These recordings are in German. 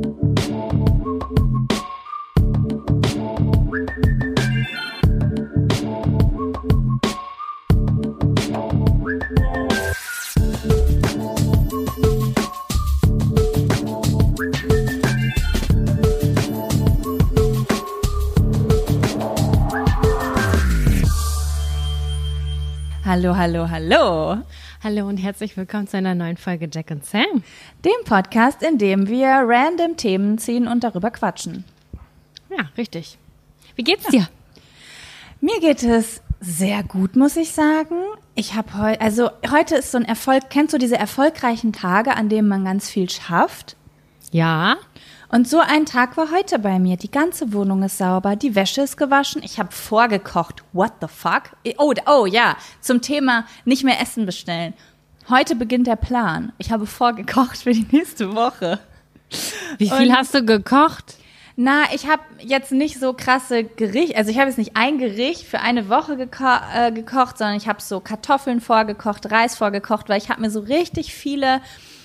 Hallo, hallo, hallo. Hallo und herzlich willkommen zu einer neuen Folge Jack und Sam. Dem Podcast, in dem wir random Themen ziehen und darüber quatschen. Ja, richtig. Wie geht's dir? Mir geht es sehr gut, muss ich sagen. Ich habe heute ist so ein Erfolg, kennst du diese erfolgreichen Tage, an denen man ganz viel schafft? Ja. Und so ein Tag war heute bei mir. Die ganze Wohnung ist sauber, die Wäsche ist gewaschen, ich habe vorgekocht. What the fuck? Oh ja, zum Thema nicht mehr Essen bestellen. Heute beginnt der Plan. Ich habe vorgekocht für die nächste Woche. Wie viel hast du gekocht? Na, ich habe jetzt nicht so krasse Gerichte, also ich habe jetzt nicht ein Gericht für eine Woche gekocht, sondern ich habe so Kartoffeln vorgekocht, Reis vorgekocht, weil ich habe mir so richtig viele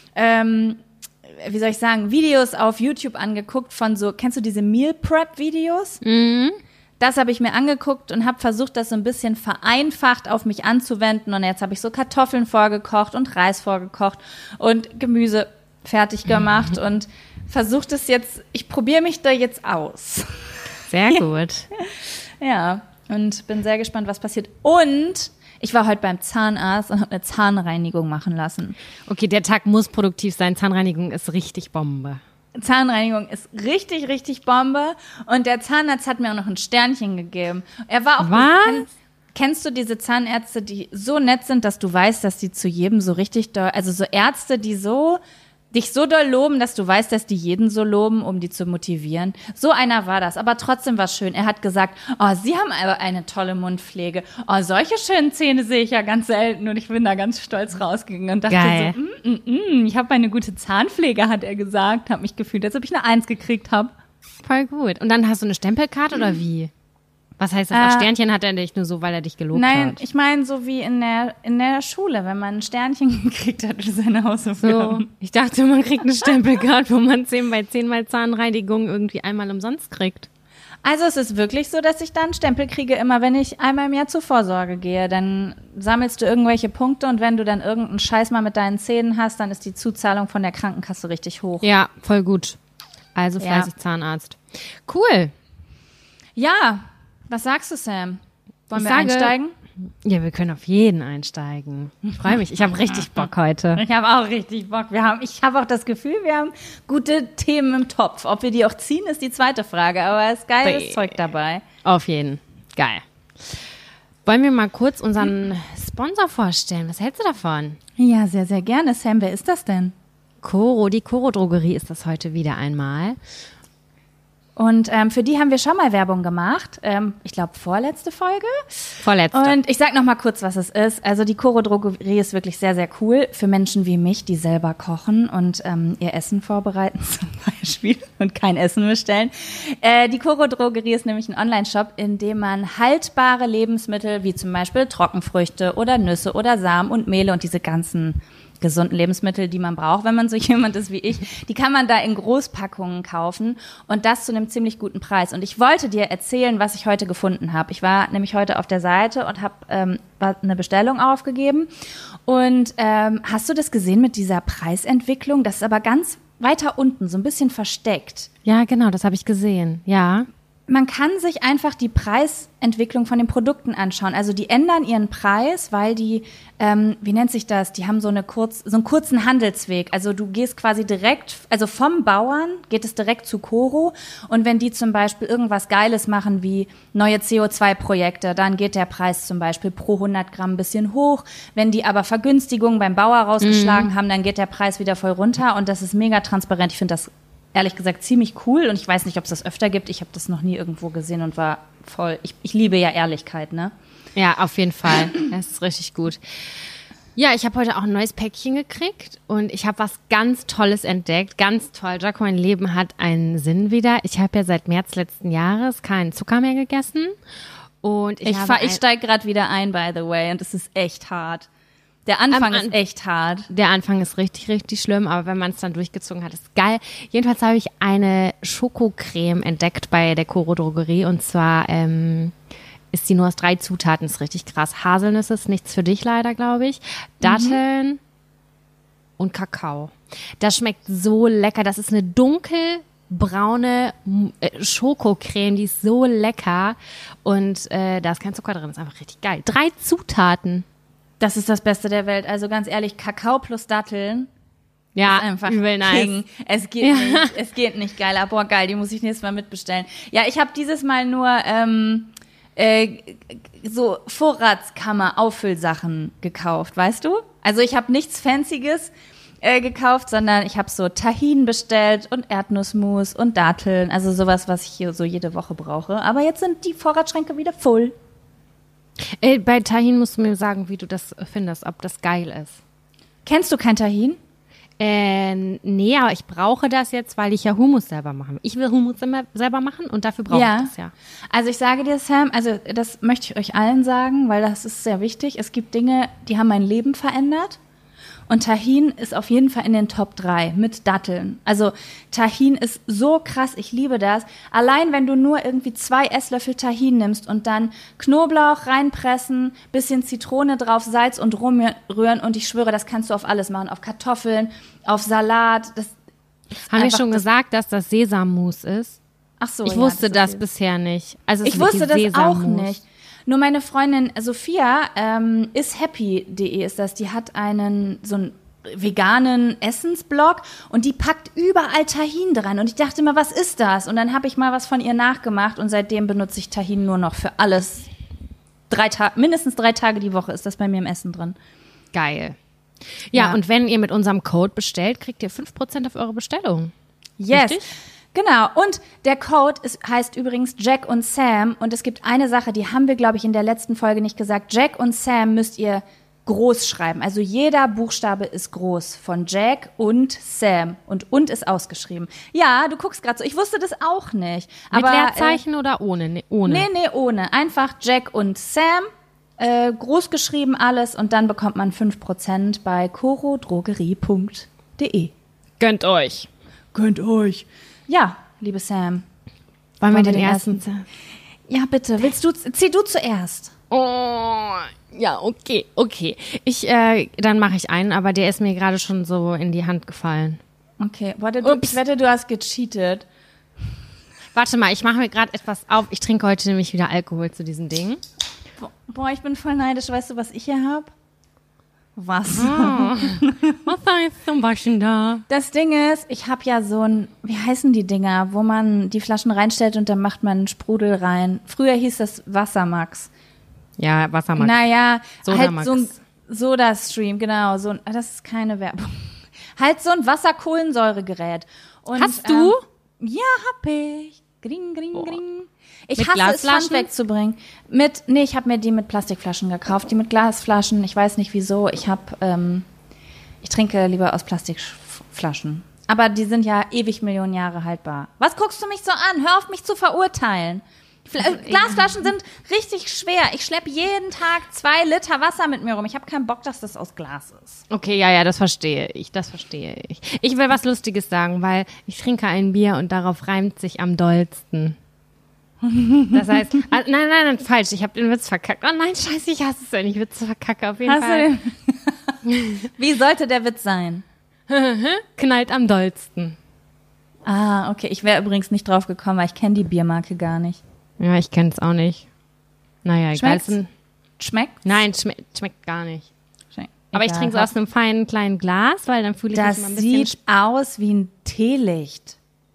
Videos auf YouTube angeguckt von so, kennst du diese Meal Prep Videos? Mhm. Das habe ich mir angeguckt und habe versucht, das so ein bisschen vereinfacht auf mich anzuwenden. Und jetzt habe ich so Kartoffeln vorgekocht und Reis vorgekocht und Gemüse fertig gemacht und versucht es jetzt, ich probiere mich da jetzt aus. Sehr gut. Ja, und bin sehr gespannt, was passiert. Und ich war heute beim Zahnarzt und habe eine Zahnreinigung machen lassen. Okay, der Tag muss produktiv sein. Zahnreinigung ist richtig Bombe. Zahnreinigung ist richtig, richtig Bombe. Und der Zahnarzt hat mir auch noch ein Sternchen gegeben. Er war auch. Was? Kennst du diese Zahnärzte, die so nett sind, dass du weißt, dass die zu jedem so richtig doll, also so Ärzte, die dich so doll loben, dass du weißt, dass die jeden so loben, um die zu motivieren. So einer war das, aber trotzdem war es schön. Er hat gesagt, oh, Sie haben aber eine tolle Mundpflege. Oh, solche schönen Zähne sehe ich ja ganz selten. Und ich bin da ganz stolz rausgegangen und dachte Geil. so, ich habe eine gute Zahnpflege, hat er gesagt. Habe mich gefühlt, als ob ich eine 1 gekriegt habe. Voll gut. Und dann hast du eine Stempelkarte oder wie? Was heißt das? Sternchen hat er nicht nur so, weil er dich gelobt hat? Nein, ich meine so wie in der Schule, wenn man ein Sternchen gekriegt hat für seine Hausaufgaben. So, ich dachte, man kriegt eine Stempelkarte, wo man 10 bei 10 mal Zahnreinigung irgendwie einmal umsonst kriegt. Also es ist wirklich so, dass ich dann Stempel kriege, immer wenn ich einmal im Jahr zur Vorsorge gehe. Dann sammelst du irgendwelche Punkte und wenn du dann irgendeinen Scheiß mal mit deinen Zähnen hast, dann ist die Zuzahlung von der Krankenkasse richtig hoch. Ja, voll gut. Also fleißig Zahnarzt. Cool. Ja, was sagst du, Sam? Wollen wir einsteigen? Ja, wir können auf jeden einsteigen. Ich freue mich. Ich habe richtig Bock heute. Ich habe auch richtig Bock. Ich habe auch das Gefühl, wir haben gute Themen im Topf. Ob wir die auch ziehen, ist die zweite Frage. Aber es ist geiles Zeug dabei. Auf jeden. Geil. Wollen wir mal kurz unseren Sponsor vorstellen? Was hältst du davon? Ja, sehr, sehr gerne. Sam, wer ist das denn? Coro, die Coro-Drogerie ist das heute wieder einmal. Und für die haben wir schon mal Werbung gemacht. Ich glaube, vorletzte Folge. Vorletzte. Und ich sag noch mal kurz, was es ist. Also die Coro-Drogerie ist wirklich sehr, sehr cool für Menschen wie mich, die selber kochen und ihr Essen vorbereiten zum Beispiel und kein Essen bestellen. Die Coro-Drogerie ist nämlich ein Online-Shop, in dem man haltbare Lebensmittel wie zum Beispiel Trockenfrüchte oder Nüsse oder Samen und Mehle und diese ganzen gesunden Lebensmittel, die man braucht, wenn man so jemand ist wie ich, die kann man da in Großpackungen kaufen und das zu einem ziemlich guten Preis. Und ich wollte dir erzählen, was ich heute gefunden habe. Ich war nämlich heute auf der Seite und habe eine Bestellung aufgegeben. Und hast du das gesehen mit dieser Preisentwicklung? Das ist aber ganz weiter unten, so ein bisschen versteckt. Ja, genau, das habe ich gesehen, ja. Man kann sich einfach die Preisentwicklung von den Produkten anschauen. Also die ändern ihren Preis, weil die, wie nennt sich das? Die haben so einen kurzen Handelsweg. Also du gehst quasi direkt, also vom Bauern geht es direkt zu Coro. Und wenn die zum Beispiel irgendwas Geiles machen wie neue CO2-Projekte, dann geht der Preis zum Beispiel pro 100 Gramm ein bisschen hoch. Wenn die aber Vergünstigungen beim Bauer rausgeschlagen haben, dann geht der Preis wieder voll runter. Und das ist mega transparent. Ich finde das ehrlich gesagt ziemlich cool und ich weiß nicht, ob es das öfter gibt. Ich habe das noch nie irgendwo gesehen und war voll, ich liebe ja Ehrlichkeit, ne? Ja, auf jeden Fall. Das ist richtig gut. Ja, ich habe heute auch ein neues Päckchen gekriegt und ich habe was ganz Tolles entdeckt. Ganz toll. Jaco, mein Leben hat einen Sinn wieder. Ich habe ja seit März letzten Jahres keinen Zucker mehr gegessen und ich steige gerade wieder ein, by the way, und es ist echt hart. Der Anfang ist echt hart. Der Anfang ist richtig, richtig schlimm, aber wenn man es dann durchgezogen hat, ist geil. Jedenfalls habe ich eine Schokocreme entdeckt bei der Coro Drogerie und zwar ist die nur aus 3 Zutaten, ist richtig krass. Haselnüsse ist nichts für dich leider, glaube ich. Datteln und Kakao. Das schmeckt so lecker. Das ist eine dunkelbraune Schokocreme, die ist so lecker und da ist kein Zucker drin, ist einfach richtig geil. 3 Zutaten. Das ist das Beste der Welt. Also ganz ehrlich, Kakao plus Datteln. Ja, ist einfach übel nice. King. Es geht nicht geiler. Boah, geil, die muss ich nächstes Mal mitbestellen. Ja, ich habe dieses Mal nur so Vorratskammer-Auffüllsachen gekauft, weißt du? Also ich habe nichts Fancyes gekauft, sondern ich habe so Tahin bestellt und Erdnussmus und Datteln. Also sowas, was ich hier so jede Woche brauche. Aber jetzt sind die Vorratsschränke wieder voll. Bei Tahin musst du mir sagen, wie du das findest, ob das geil ist. Kennst du kein Tahin? Nee, aber ich brauche das jetzt, weil ich ja Hummus selber mache. Ich will Hummus selber machen und dafür brauche ich das ja. Also ich sage dir, Sam, also das möchte ich euch allen sagen, weil das ist sehr wichtig. Es gibt Dinge, die haben mein Leben verändert. Und Tahin ist auf jeden Fall in den Top 3 mit Datteln. Also Tahin ist so krass, ich liebe das. Allein wenn du nur irgendwie 2 Esslöffel Tahin nimmst und dann Knoblauch reinpressen, bisschen Zitrone drauf, Salz und rumrühren und ich schwöre, das kannst du auf alles machen. Auf Kartoffeln, auf Salat. Haben wir schon gesagt, dass das Sesammus ist? Ach so, ich wusste das bisher nicht. Also ich wusste das auch nicht. Nur meine Freundin Sophia, ishappy.de ist das, die hat so einen veganen Essensblog und die packt überall Tahin dran. Und ich dachte immer, was ist das? Und dann habe ich mal was von ihr nachgemacht und seitdem benutze ich Tahin nur noch für alles. Mindestens 3 Tage die Woche ist das bei mir im Essen drin. Geil. Ja, und wenn ihr mit unserem Code bestellt, kriegt ihr 5% auf eure Bestellung. Yes. Richtig? Genau, und der Code heißt übrigens Jack und Sam und es gibt eine Sache, die haben wir, glaube ich, in der letzten Folge nicht gesagt. Jack und Sam müsst ihr groß schreiben. Also jeder Buchstabe ist groß von Jack und Sam und ist ausgeschrieben. Ja, du guckst gerade so, ich wusste das auch nicht. Aber, mit Leerzeichen oder ohne? Nee, ohne. Nee, ohne. Einfach Jack und Sam, groß geschrieben alles und dann bekommt man 5% bei corodrogerie.de. Gönnt euch. Gönnt euch. Ja, liebe Sam. Wollen wir den ersten? Ja, bitte. Zieh du zuerst. Oh, ja, okay. Dann mache ich einen, aber der ist mir gerade schon so in die Hand gefallen. Okay, ich wette, du hast gecheatet. Warte mal, ich mache mir gerade etwas auf. Ich trinke heute nämlich wieder Alkohol zu diesen Dingen. Boah, ich bin voll neidisch. Weißt du, was ich hier habe? Was? Oh. Was heißt zum Waschen da? Das Ding ist, ich habe ja so wie heißen die Dinger, wo man die Flaschen reinstellt und dann macht man einen Sprudel rein. Früher hieß das Wassermax. Ja, Wassermax. Naja, Sodamax. Halt so ein Soda-Stream, genau. Das ist keine Werbung. Halt so ein Wasserkohlensäuregerät. Und, hast du? Ja, hab ich. Gring, gring, gring. Ich mit hasse es, Pfand wegzubringen. Ich habe mir die mit Plastikflaschen gekauft. Die mit Glasflaschen, ich weiß nicht wieso. Ich trinke lieber aus Plastikflaschen. Aber die sind ja ewig Millionen Jahre haltbar. Was guckst du mich so an? Hör auf, mich zu verurteilen. Glasflaschen sind richtig schwer. Ich schleppe jeden Tag 2 Liter Wasser mit mir rum. Ich habe keinen Bock, dass das aus Glas ist. Okay, ja, das verstehe ich. Ich will was Lustiges sagen, weil ich trinke ein Bier und darauf reimt sich am dollsten. Das heißt, nein, falsch, ich habe den Witz verkackt. Oh nein, scheiße, ich hasse es, wenn ich Witze verkacke, auf jeden Fall. Wie sollte der Witz sein? Knallt am dollsten. Ah, okay, ich wäre übrigens nicht drauf gekommen, weil ich kenne die Biermarke gar nicht. Ja, ich kenne es auch nicht. Naja, egal. Schmeckt? Nein, schmeckt gar nicht. Aber ich trinke es aus einem feinen kleinen Glas, weil dann fühle ich mich mal ein bisschen... Das sieht aus wie ein Teelicht.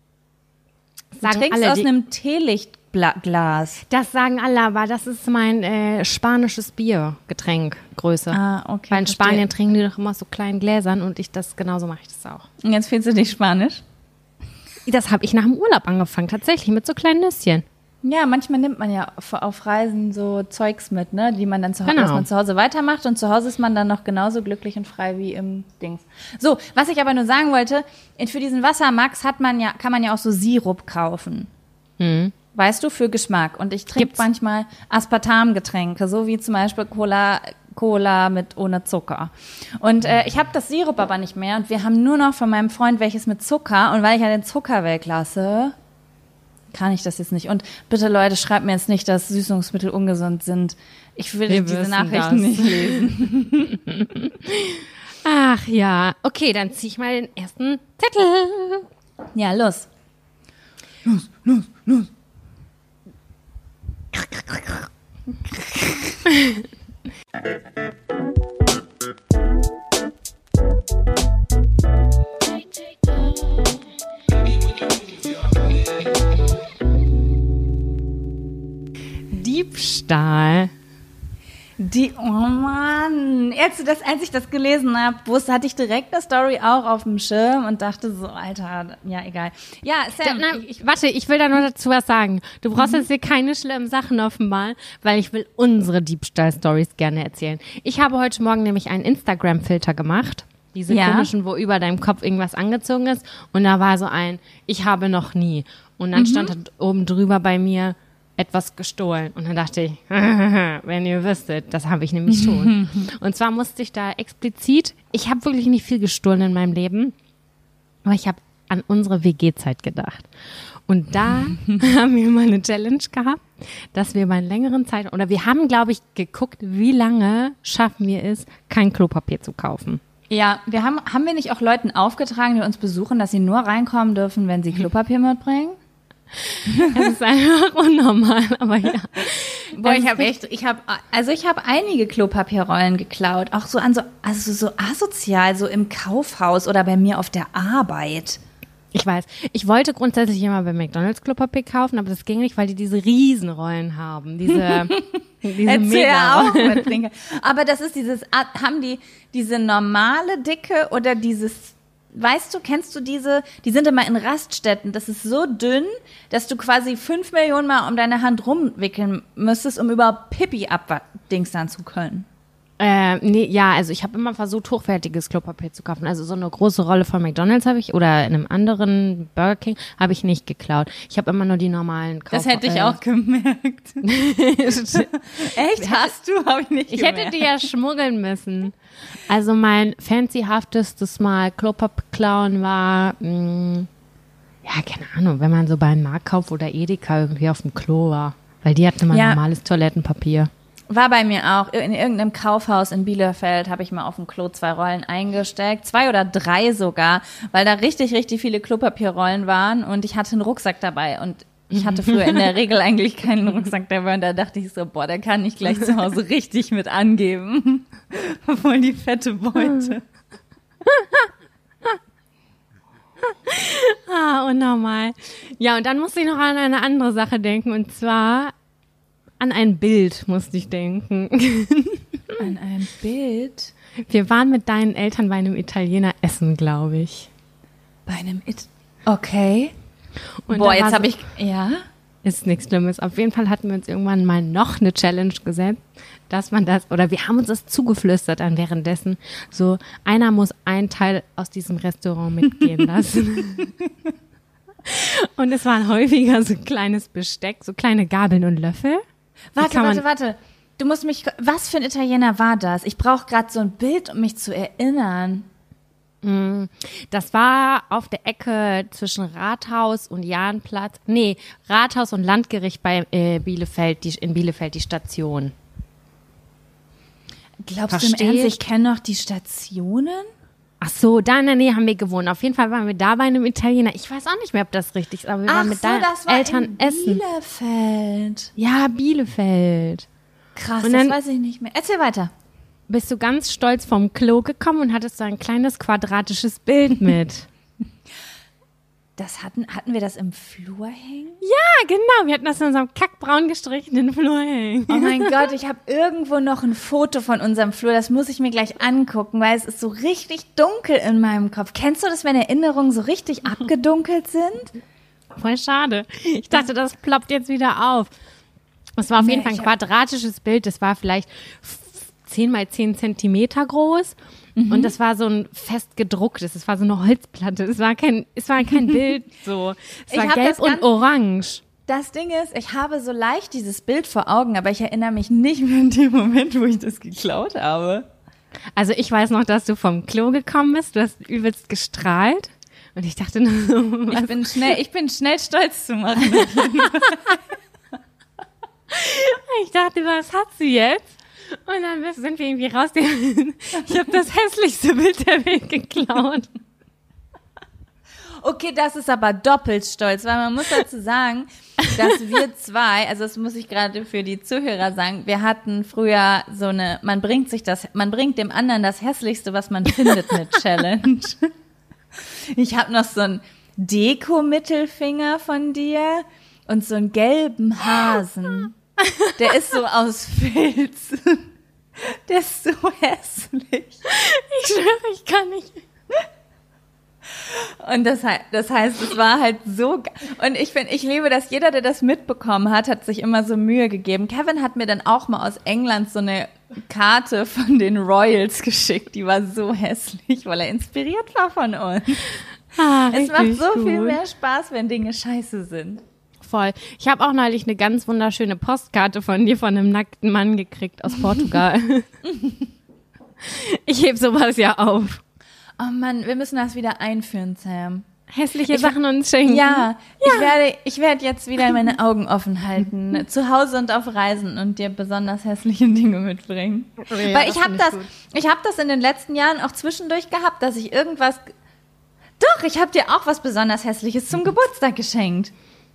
Du trinkst aus einem Teelichtglas. Das sagen alle, aber das ist mein spanisches Biergetränk, Größe. Ah, okay. Weil in Spanien trinken die doch immer so kleinen Gläsern und genauso mache ich das auch. Und jetzt fühlst du dich Spanisch? Das habe ich nach dem Urlaub angefangen, tatsächlich, mit so kleinen Nüsschen. Ja, manchmal nimmt man ja auf Reisen so Zeugs mit, ne, die man dann dass man zu Hause weitermacht und zu Hause ist man dann noch genauso glücklich und frei wie im Dings. So, was ich aber nur sagen wollte, für diesen Wassermax kann man ja auch so Sirup kaufen. Weißt du, für Geschmack. Und ich trinke manchmal Aspartamgetränke, so wie zum Beispiel Cola Cola ohne Zucker. Und ich habe das Sirup aber nicht mehr und wir haben nur noch von meinem Freund welches mit Zucker und weil ich ja den Zucker weglasse, kann ich das jetzt nicht. Und bitte Leute, schreibt mir jetzt nicht, dass Süßungsmittel ungesund sind. Ich will diese Nachrichten nicht lesen. Ach ja, okay, dann zieh ich mal den ersten Zettel. Ja, los. Los. Diebstahl. Oh Mann, als ich das gelesen habe, hatte ich direkt eine Story auch auf dem Schirm und dachte so, Alter, ja, egal. Ja, Sam. Warte, ich will da nur dazu was sagen. Du brauchst jetzt hier keine schlimmen Sachen offenbaren, weil ich will unsere Diebstahl-Stories gerne erzählen. Ich habe heute Morgen nämlich einen Instagram-Filter gemacht. Diese komischen, wo über deinem Kopf irgendwas angezogen ist. Und da war so ich habe noch nie. Und dann stand da oben drüber bei mir, etwas gestohlen. Und dann dachte ich, wenn ihr wüsstet, das habe ich nämlich schon. Und zwar musste ich da explizit, ich habe wirklich nicht viel gestohlen in meinem Leben, aber ich habe an unsere WG-Zeit gedacht. Und da haben wir mal eine Challenge gehabt, dass wir bei längeren Zeit, oder wir haben, glaube ich, geguckt, wie lange schaffen wir es, kein Klopapier zu kaufen. Ja, haben wir nicht auch Leuten aufgetragen, die uns besuchen, dass sie nur reinkommen dürfen, wenn sie Klopapier mitbringen? Es ist einfach unnormal, aber ja. Boah, ich habe einige Klopapierrollen geklaut, auch so so asozial, so im Kaufhaus oder bei mir auf der Arbeit. Ich weiß, ich wollte grundsätzlich immer bei McDonald's Klopapier kaufen, aber das ging nicht, weil die diese Riesenrollen haben, diese Mega-Rollen. Mitbringen. Aber das ist haben die diese normale Dicke oder dieses, weißt du, kennst du diese, die sind immer in Raststätten, das ist so dünn, dass du quasi 5 Millionen Mal um deine Hand rumwickeln müsstest, um überhaupt Pipi abdingstern zu können. Also ich habe immer versucht, hochwertiges Klopapier zu kaufen. Also so eine große Rolle von McDonald's habe ich, oder in einem anderen Burger King, habe ich nicht geklaut. Ich habe immer nur die normalen Das hätte ich auch gemerkt. Echt? Hast du? Habe ich nicht gemerkt. Ich hätte die ja schmuggeln müssen. Also mein fancyhaftestes Mal Klopapier klauen war, keine Ahnung, wenn man so bei einem Marktkauf oder Edeka irgendwie auf dem Klo war. Weil die hatten immer normales Toilettenpapier. War bei mir auch. In irgendeinem Kaufhaus in Bielefeld habe ich mal auf dem Klo 2 Rollen eingesteckt. 2 oder 3 sogar, weil da richtig, richtig viele Klopapierrollen waren und ich hatte einen Rucksack dabei und ich hatte früher in der Regel eigentlich keinen Rucksack dabei und da dachte ich so, der kann nicht gleich zu Hause richtig mit angeben. Voll die fette Beute. Unnormal. Ja, und dann musste ich noch an eine andere Sache denken und zwar an ein Bild musste ich denken. An ein Bild? Wir waren mit deinen Eltern bei einem Italiener essen, glaube ich. Bei einem Okay. Und jetzt habe ich, Ist nichts Schlimmes. Auf jeden Fall hatten wir uns irgendwann mal noch eine Challenge gesetzt, dass man wir haben uns das zugeflüstert an währenddessen. So, einer muss einen Teil aus diesem Restaurant mitgehen lassen. Und es waren häufiger so kleines Besteck, so kleine Gabeln und Löffel. Warte. Du musst was für ein Italiener war das? Ich brauche gerade so ein Bild, um mich zu erinnern. Das war auf der Ecke zwischen Rathaus und Jahnplatz. Nee, Rathaus und Landgericht bei Bielefeld, in Bielefeld die Station. Glaubst du im Ernst, ich kenne noch die Stationen? Ach so, da in der Nähe haben wir gewohnt. Auf jeden Fall waren wir da bei einem Italiener. Ich weiß auch nicht mehr, ob das richtig ist, aber wir waren mit deinen Eltern essen. Bielefeld. Ja, Bielefeld. Krass, das weiß ich nicht mehr. Erzähl weiter. Bist du ganz stolz vom Klo gekommen und hattest so ein kleines quadratisches Bild mit. Hatten wir das im Flur hängen? Ja, genau. Wir hatten das in unserem kackbraun gestrichenen Flur hängen. Oh mein Gott, ich habe irgendwo noch ein Foto von unserem Flur. Das muss ich mir gleich angucken, weil es ist so richtig dunkel in meinem Kopf. Kennst du das, wenn Erinnerungen so richtig abgedunkelt sind? Voll schade. Ich dachte, das ploppt jetzt wieder auf. Es war auf jeden Fall ein quadratisches Bild. Das war vielleicht 10 mal 10 Zentimeter groß. Und das war so ein fest gedrucktes, es war so eine Holzplatte, es war kein Bild so. Es war gelb und orange. Das Ding ist, ich habe so leicht dieses Bild vor Augen, aber ich erinnere mich nicht mehr an den Moment, wo ich das geklaut habe. Also ich weiß noch, dass du vom Klo gekommen bist, du hast übelst gestrahlt und ich dachte nur so, ich bin schnell stolz zu machen. Ich dachte, was hat sie jetzt? Und dann sind wir irgendwie raus. Ich habe das hässlichste Bild der Welt geklaut. Okay, das ist aber doppelt stolz, weil man muss dazu sagen, dass wir zwei, also das muss ich gerade für die Zuhörer sagen, wir hatten früher so eine, man bringt dem anderen das Hässlichste, was man findet, eine Challenge. Ich habe noch so einen Deko-Mittelfinger von dir und so einen gelben Hasen. Der ist so aus Filz. Der ist so hässlich. Ich schwöre, ich kann nicht. Und das heißt, es war halt so, und ich liebe, dass jeder, der das mitbekommen hat sich immer so Mühe gegeben. Kevin hat mir dann auch mal aus England so eine Karte von den Royals geschickt, die war so hässlich, weil er inspiriert war von uns. Es macht so viel mehr Spaß, wenn Dinge scheiße sind. Voll. Ich habe auch neulich eine ganz wunderschöne Postkarte von dir, von einem nackten Mann gekriegt aus Portugal. Ich heb sowas ja auf. Oh Mann, wir müssen das wieder einführen, Sam. Hässliche Sachen uns schenken. Ja. Ich werde jetzt wieder meine Augen offen halten, zu Hause und auf Reisen und dir besonders hässliche Dinge mitbringen. Ja, weil ich habe das in den letzten Jahren auch zwischendurch gehabt, dass ich irgendwas, doch, ich habe dir auch was besonders Hässliches zum Geburtstag geschenkt.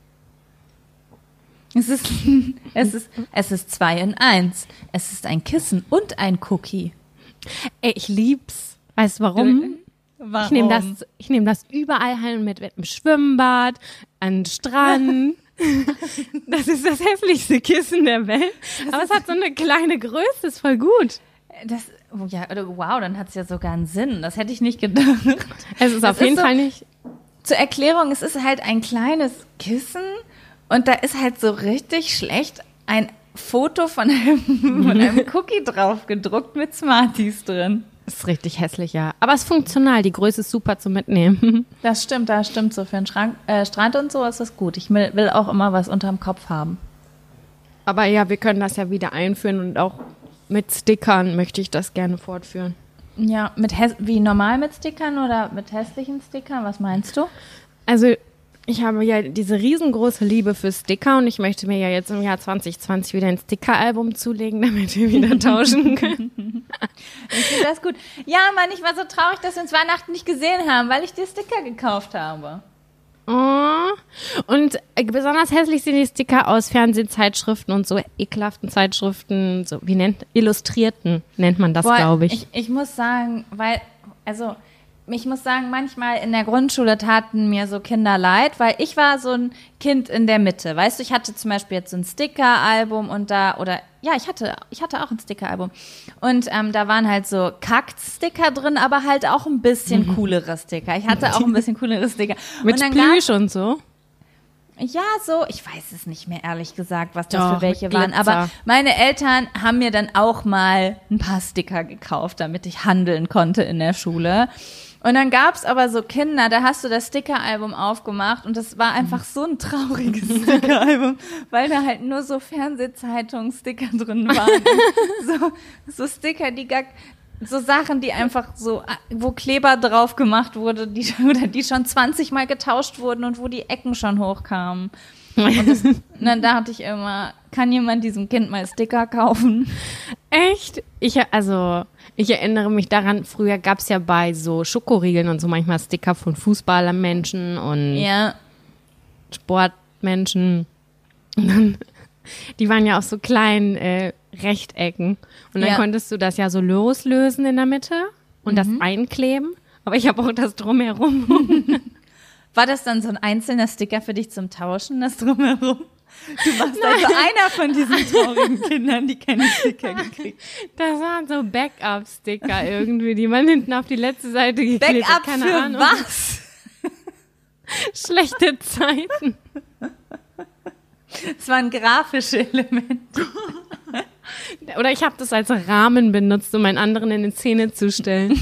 Es ist 2 in 1. Es ist ein Kissen und ein Cookie. Ey, ich lieb's. Weißt du warum? Ich nehm das überall hin mit im Schwimmbad, an den Strand. Das ist das hässlichste Kissen der Welt. Aber es hat so eine kleine Größe, ist voll gut. Wow, dann hat es ja sogar einen Sinn. Das hätte ich nicht gedacht. Es ist auf jeden Fall nicht. Zur Erklärung, es ist halt ein kleines Kissen und da ist halt so richtig schlecht ein Foto von einem Cookie drauf gedruckt mit Smarties drin. Ist richtig hässlich, ja. Aber es ist funktional, die Größe ist super zum Mitnehmen. Das stimmt. So für einen Strand und so ist das gut. Ich will auch immer was unterm Kopf haben. Aber ja, wir können das ja wieder einführen und auch mit Stickern möchte ich das gerne fortführen. Ja, wie normal mit Stickern oder mit hässlichen Stickern? Was meinst du? Also ich habe ja diese riesengroße Liebe für Sticker und ich möchte mir ja jetzt im Jahr 2020 wieder ein Sticker-Album zulegen, damit wir wieder tauschen können. Ich finde das gut. Ja, Mann, ich war so traurig, dass wir uns Weihnachten nicht gesehen haben, weil ich dir Sticker gekauft habe. Oh. Und besonders hässlich sind die Sticker aus Fernsehzeitschriften und so ekelhaften Zeitschriften, so Illustrierten nennt man das, glaube ich. Ich muss sagen, manchmal in der Grundschule taten mir so Kinder leid, weil ich war so ein Kind in der Mitte. Weißt du, ich hatte zum Beispiel jetzt so ein Sticker-Album ich hatte auch ein Sticker-Album. Und da waren halt so Kack-Sticker drin, aber halt auch ein bisschen coolere Sticker. Ich hatte auch ein bisschen coolere Sticker. Mit Plüsch und so? Ja, so, ich weiß es nicht mehr, ehrlich gesagt, was das für welche waren. Aber meine Eltern haben mir dann auch mal ein paar Sticker gekauft, damit ich handeln konnte in der Schule. Und dann gab's aber so Kinder, da hast du das Sticker-Album aufgemacht und das war einfach so ein trauriges Sticker-Album, weil da halt nur so Fernsehzeitungen-Sticker drin waren. so Sticker, so Sachen, die einfach so, wo Kleber drauf gemacht wurde, die schon 20 Mal getauscht wurden und wo die Ecken schon hochkamen. Und dann dachte ich immer, kann jemand diesem Kind mal Sticker kaufen? Echt? Ich erinnere mich daran, früher gab es ja bei so Schokoriegeln und so manchmal Sticker von Fußballermenschen und Sportmenschen. Und dann, die waren ja auch so klein Rechtecken. Und dann konntest du das ja so loslösen in der Mitte und das einkleben. Aber ich habe auch das Drumherum. War das dann so ein einzelner Sticker für dich zum Tauschen, das Drumherum? Du warst also einer von diesen traurigen Kindern, die keine Sticker gekriegt. Das waren so Backup-Sticker irgendwie, die man hinten auf die letzte Seite geklebt hat. Backup keine für Ahnung. Was? Schlechte Zeiten. Es waren grafische Elemente. Oder ich habe das als Rahmen benutzt, um einen anderen in die Szene zu stellen.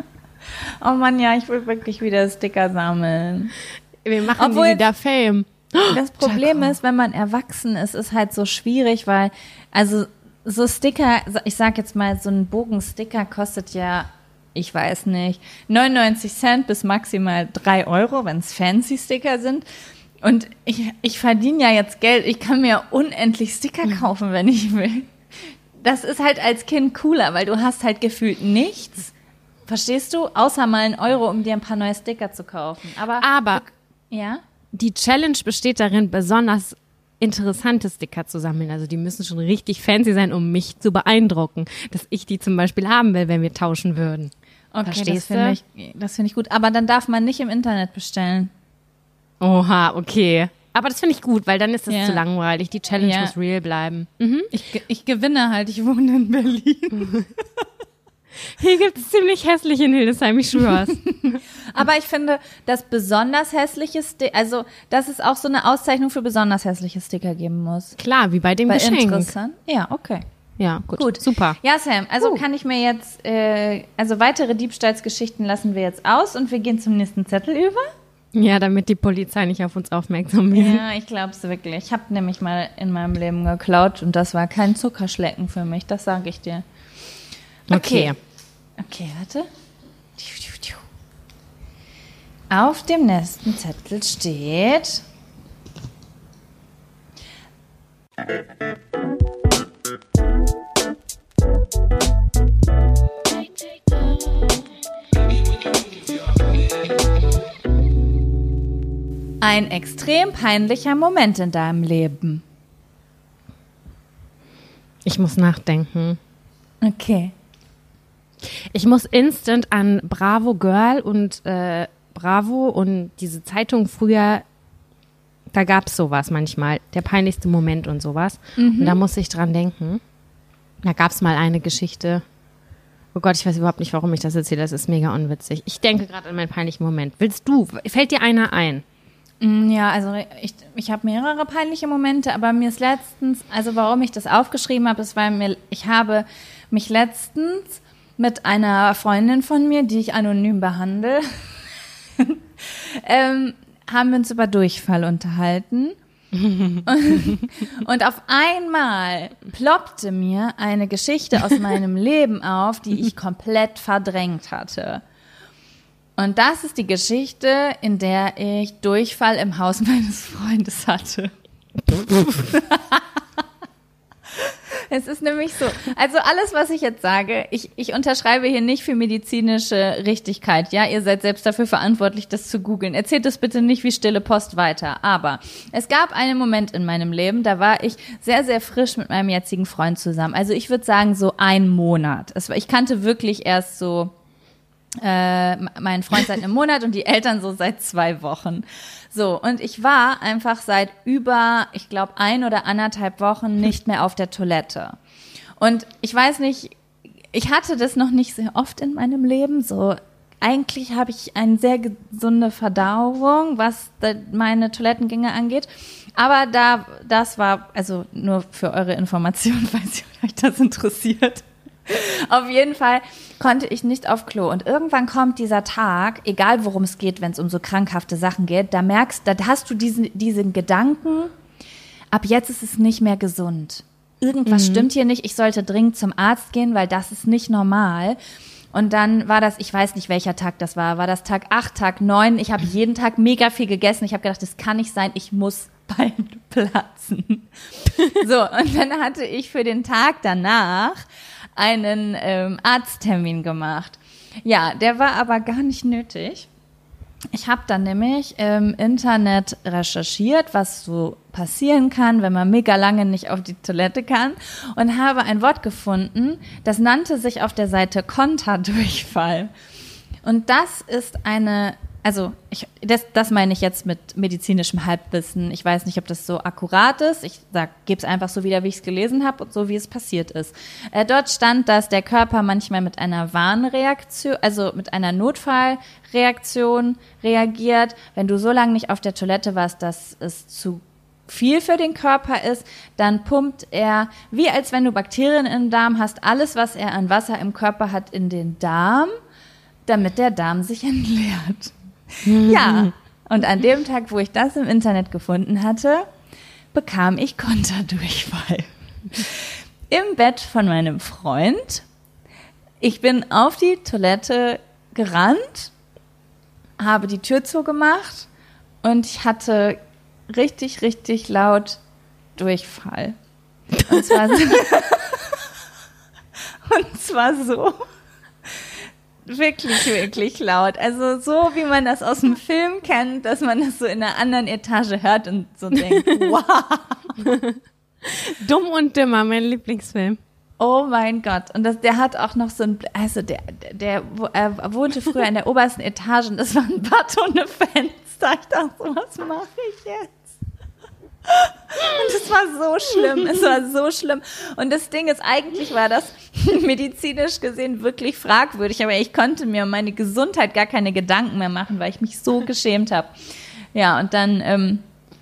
Oh Mann, ja, ich will wirklich wieder Sticker sammeln. Wir machen wieder Fame. Das Problem ist, wenn man erwachsen ist, ist halt so schwierig, weil, also so Sticker, ich sag jetzt mal, so ein Bogensticker kostet ja, ich weiß nicht, 99 Cent bis maximal 3 Euro, wenn es fancy Sticker sind. Und ich verdiene ja jetzt Geld, ich kann mir unendlich Sticker kaufen, wenn ich will. Das ist halt als Kind cooler, weil du hast halt gefühlt nichts, verstehst du, außer mal 1 Euro, um dir ein paar neue Sticker zu kaufen. Aber ja? Die Challenge besteht darin, besonders interessante Sticker zu sammeln. Also die müssen schon richtig fancy sein, um mich zu beeindrucken, dass ich die zum Beispiel haben will, wenn wir tauschen würden. Okay, Verstehst das finde ich gut. Aber dann darf man nicht im Internet bestellen. Oha, okay. Aber das finde ich gut, weil dann ist das zu langweilig. Die Challenge muss real bleiben. Mhm. Ich gewinne halt, ich wohne in Berlin. Hier gibt es ziemlich hässlich in Hildesheim, ich schwör's. Aber ich finde, dass besonders hässliche Sticker, also dass es auch so eine Auszeichnung für besonders hässliche Sticker geben muss. Klar, wie bei dem Geschenk. Interessant. Ja, okay. Ja, gut. Super. Ja, Sam, also kann ich mir jetzt, also weitere Diebstahlsgeschichten lassen wir jetzt aus und wir gehen zum nächsten Zettel über. Ja, damit die Polizei nicht auf uns aufmerksam wird. Ja, ich glaube es wirklich. Ich habe nämlich mal in meinem Leben geklaut und das war kein Zuckerschlecken für mich, das sage ich dir. Okay, warte. Auf dem nächsten Zettel steht... Ein extrem peinlicher Moment in deinem Leben. Ich muss nachdenken. Okay. Ich muss instant an Bravo Girl und Bravo und diese Zeitung früher, da gab es sowas manchmal, der peinlichste Moment und sowas. Und da muss ich dran denken. Da gab es mal eine Geschichte. Oh Gott, ich weiß überhaupt nicht, warum ich das erzähle. Das ist mega unwitzig. Ich denke gerade an meinen peinlichen Moment. Willst du? Fällt dir einer ein? Ja, also ich habe mehrere peinliche Momente, aber mir ist letztens, also warum ich das aufgeschrieben habe, ist, weil ich habe mich letztens mit einer Freundin von mir, die ich anonym behandle, haben wir uns über Durchfall unterhalten. Und auf einmal ploppte mir eine Geschichte aus meinem Leben auf, die ich komplett verdrängt hatte. Und das ist die Geschichte, in der ich Durchfall im Haus meines Freundes hatte. Es ist nämlich so, also alles, was ich jetzt sage, ich unterschreibe hier nicht für medizinische Richtigkeit, ja, ihr seid selbst dafür verantwortlich, das zu googeln. Erzählt das bitte nicht wie stille Post weiter, aber es gab einen Moment in meinem Leben, da war ich sehr, sehr frisch mit meinem jetzigen Freund zusammen. Also ich würde sagen so 1 Monat. Ich kannte wirklich erst so meinen Freund seit 1 Monat und die Eltern so seit 2 Wochen. So, und ich war einfach seit über, ich glaube, 1 oder 1,5 Wochen nicht mehr auf der Toilette. Und ich weiß nicht, ich hatte das noch nicht sehr oft in meinem Leben. So, eigentlich habe ich eine sehr gesunde Verdauung, was meine Toilettengänge angeht. Aber das war, also nur für eure Information, falls euch das interessiert. Auf jeden Fall konnte ich nicht auf Klo. Und irgendwann kommt dieser Tag, egal worum es geht, wenn es um so krankhafte Sachen geht, da hast du diesen Gedanken, ab jetzt ist es nicht mehr gesund. Irgendwas stimmt hier nicht, ich sollte dringend zum Arzt gehen, weil das ist nicht normal. Und dann war das, ich weiß nicht, welcher Tag das war das Tag 8, Tag 9, ich habe jeden Tag mega viel gegessen, ich habe gedacht, das kann nicht sein, ich muss bald platzen. So, und dann hatte ich für den Tag danach einen Arzttermin gemacht. Ja, der war aber gar nicht nötig. Ich habe dann nämlich im Internet recherchiert, was so passieren kann, wenn man mega lange nicht auf die Toilette kann und habe ein Wort gefunden, das nannte sich auf der Seite Konterdurchfall. Und das ist das meine ich jetzt mit medizinischem Halbwissen. Ich weiß nicht, ob das so akkurat ist. Ich gebe es einfach so wieder, wie ich es gelesen habe und so, wie es passiert ist. Dort stand, dass der Körper manchmal mit einer Warnreaktion, also mit einer Notfallreaktion reagiert. Wenn du so lange nicht auf der Toilette warst, dass es zu viel für den Körper ist, dann pumpt er, wie als wenn du Bakterien im Darm hast, alles, was er an Wasser im Körper hat, in den Darm, damit der Darm sich entleert. Ja, Und an dem Tag, wo ich das im Internet gefunden hatte, bekam ich Konterdurchfall. Im Bett von meinem Freund. Ich bin auf die Toilette gerannt, habe die Tür zugemacht und ich hatte richtig, richtig laut Durchfall. Und zwar so wirklich, wirklich laut. Also so, wie man das aus dem Film kennt, dass man das so in einer anderen Etage hört und so denkt, wow. Dumm und Dümmer, mein Lieblingsfilm. Oh mein Gott. Und der hat auch noch so ein, also er wohnte früher in der obersten Etage und das war ein Bad ohne Fenster. Ich dachte so, was mache ich jetzt? Und es war so schlimm. Und das Ding ist, eigentlich war das medizinisch gesehen wirklich fragwürdig, aber ich konnte mir um meine Gesundheit gar keine Gedanken mehr machen, weil ich mich so geschämt habe. Ja, und dann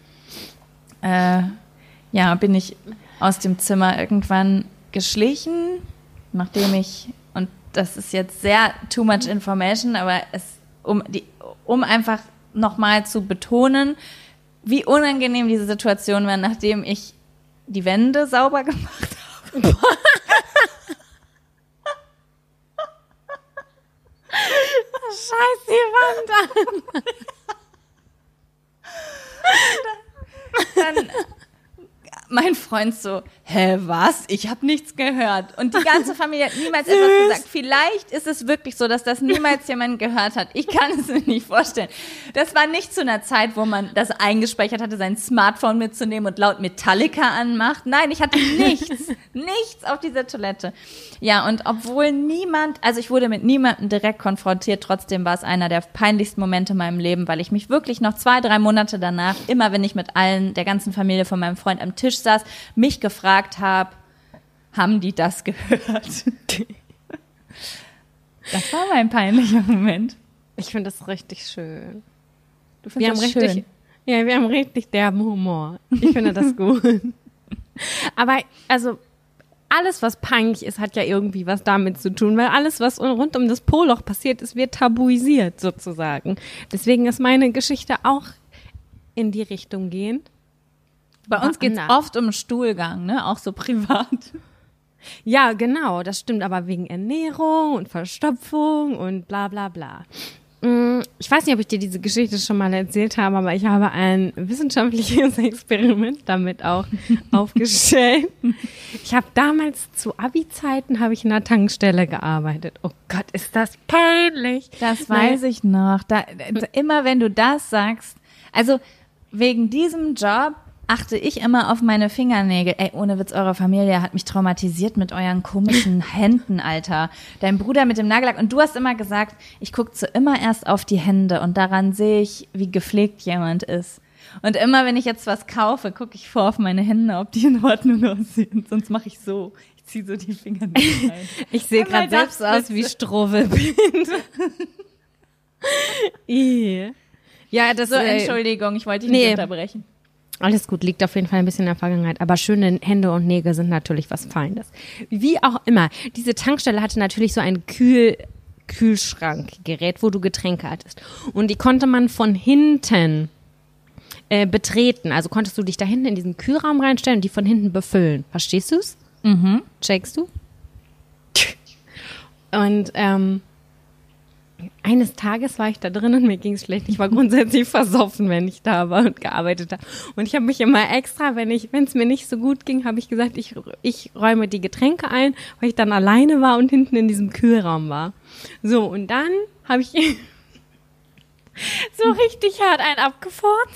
bin ich aus dem Zimmer irgendwann geschlichen, nachdem und das ist jetzt sehr too much information, aber um einfach nochmal zu betonen, wie unangenehm diese Situation war, nachdem ich die Wände sauber gemacht habe. Scheiß die Wand an. Dann mein Freund so, hä, was? Ich habe nichts gehört. Und die ganze Familie hat niemals etwas gesagt. Vielleicht ist es wirklich so, dass das niemals jemand gehört hat. Ich kann es mir nicht vorstellen. Das war nicht zu einer Zeit, wo man das eingespeichert hatte, sein Smartphone mitzunehmen und laut Metallica anmacht. Nein, ich hatte nichts auf dieser Toilette. Ja, und obwohl ich wurde mit niemandem direkt konfrontiert, trotzdem war es einer der peinlichsten Momente in meinem Leben, weil ich mich wirklich noch 2-3 Monate danach, immer wenn ich mit der ganzen Familie von meinem Freund am Tisch saß, mich gefragt habe, haben die das gehört? Das war mein peinlicher Moment. Ich finde das richtig schön. Du findest das schön? Ja, wir haben richtig derben Humor. Ich finde das gut. Aber, also, alles, was peinlich ist, hat ja irgendwie was damit zu tun, weil alles, was rund um das Poloch passiert ist, wird tabuisiert sozusagen. Deswegen ist meine Geschichte auch in die Richtung gehend. Bei uns geht es oft um Stuhlgang, ne? Auch so privat. Ja, genau, das stimmt, aber wegen Ernährung und Verstopfung und bla bla bla. Ich weiß nicht, ob ich dir diese Geschichte schon mal erzählt habe, aber ich habe ein wissenschaftliches Experiment damit auch aufgestellt. Ich habe damals zu Abi-Zeiten in einer Tankstelle gearbeitet. Oh Gott, ist das peinlich. Das weiß ich noch. Immer wenn du das sagst, also wegen diesem Job achte ich immer auf meine Fingernägel. Ey, ohne Witz, eure Familie hat mich traumatisiert mit euren komischen Händen, Alter. Dein Bruder mit dem Nagellack. Und du hast immer gesagt, ich gucke immer erst auf die Hände und daran sehe ich, wie gepflegt jemand ist. Und immer, wenn ich jetzt was kaufe, gucke ich vor auf meine Hände, ob die in Ordnung aussehen. Sonst mache ich so. Ich ziehe so die Fingernägel rein. Ich sehe gerade selbst aus wie Strohwippend. Ja, das so, Entschuldigung, ich wollte dich nicht unterbrechen. Alles gut, liegt auf jeden Fall ein bisschen in der Vergangenheit. Aber schöne Hände und Nägel sind natürlich was Feines. Wie auch immer, diese Tankstelle hatte natürlich so ein Kühlschrankgerät, wo du Getränke hattest. Und die konnte man von hinten betreten. Also konntest du dich da hinten in diesen Kühlraum reinstellen und die von hinten befüllen. Verstehst du's? Mhm. Checkst du? Und eines Tages war ich da drin und mir ging's schlecht. Ich war grundsätzlich versoffen, wenn ich da war und gearbeitet habe. Und ich habe mich immer extra, wenn es mir nicht so gut ging, habe ich gesagt, ich räume die Getränke ein, weil ich dann alleine war und hinten in diesem Kühlraum war. So, und dann habe ich so richtig hart einen abgefurzt.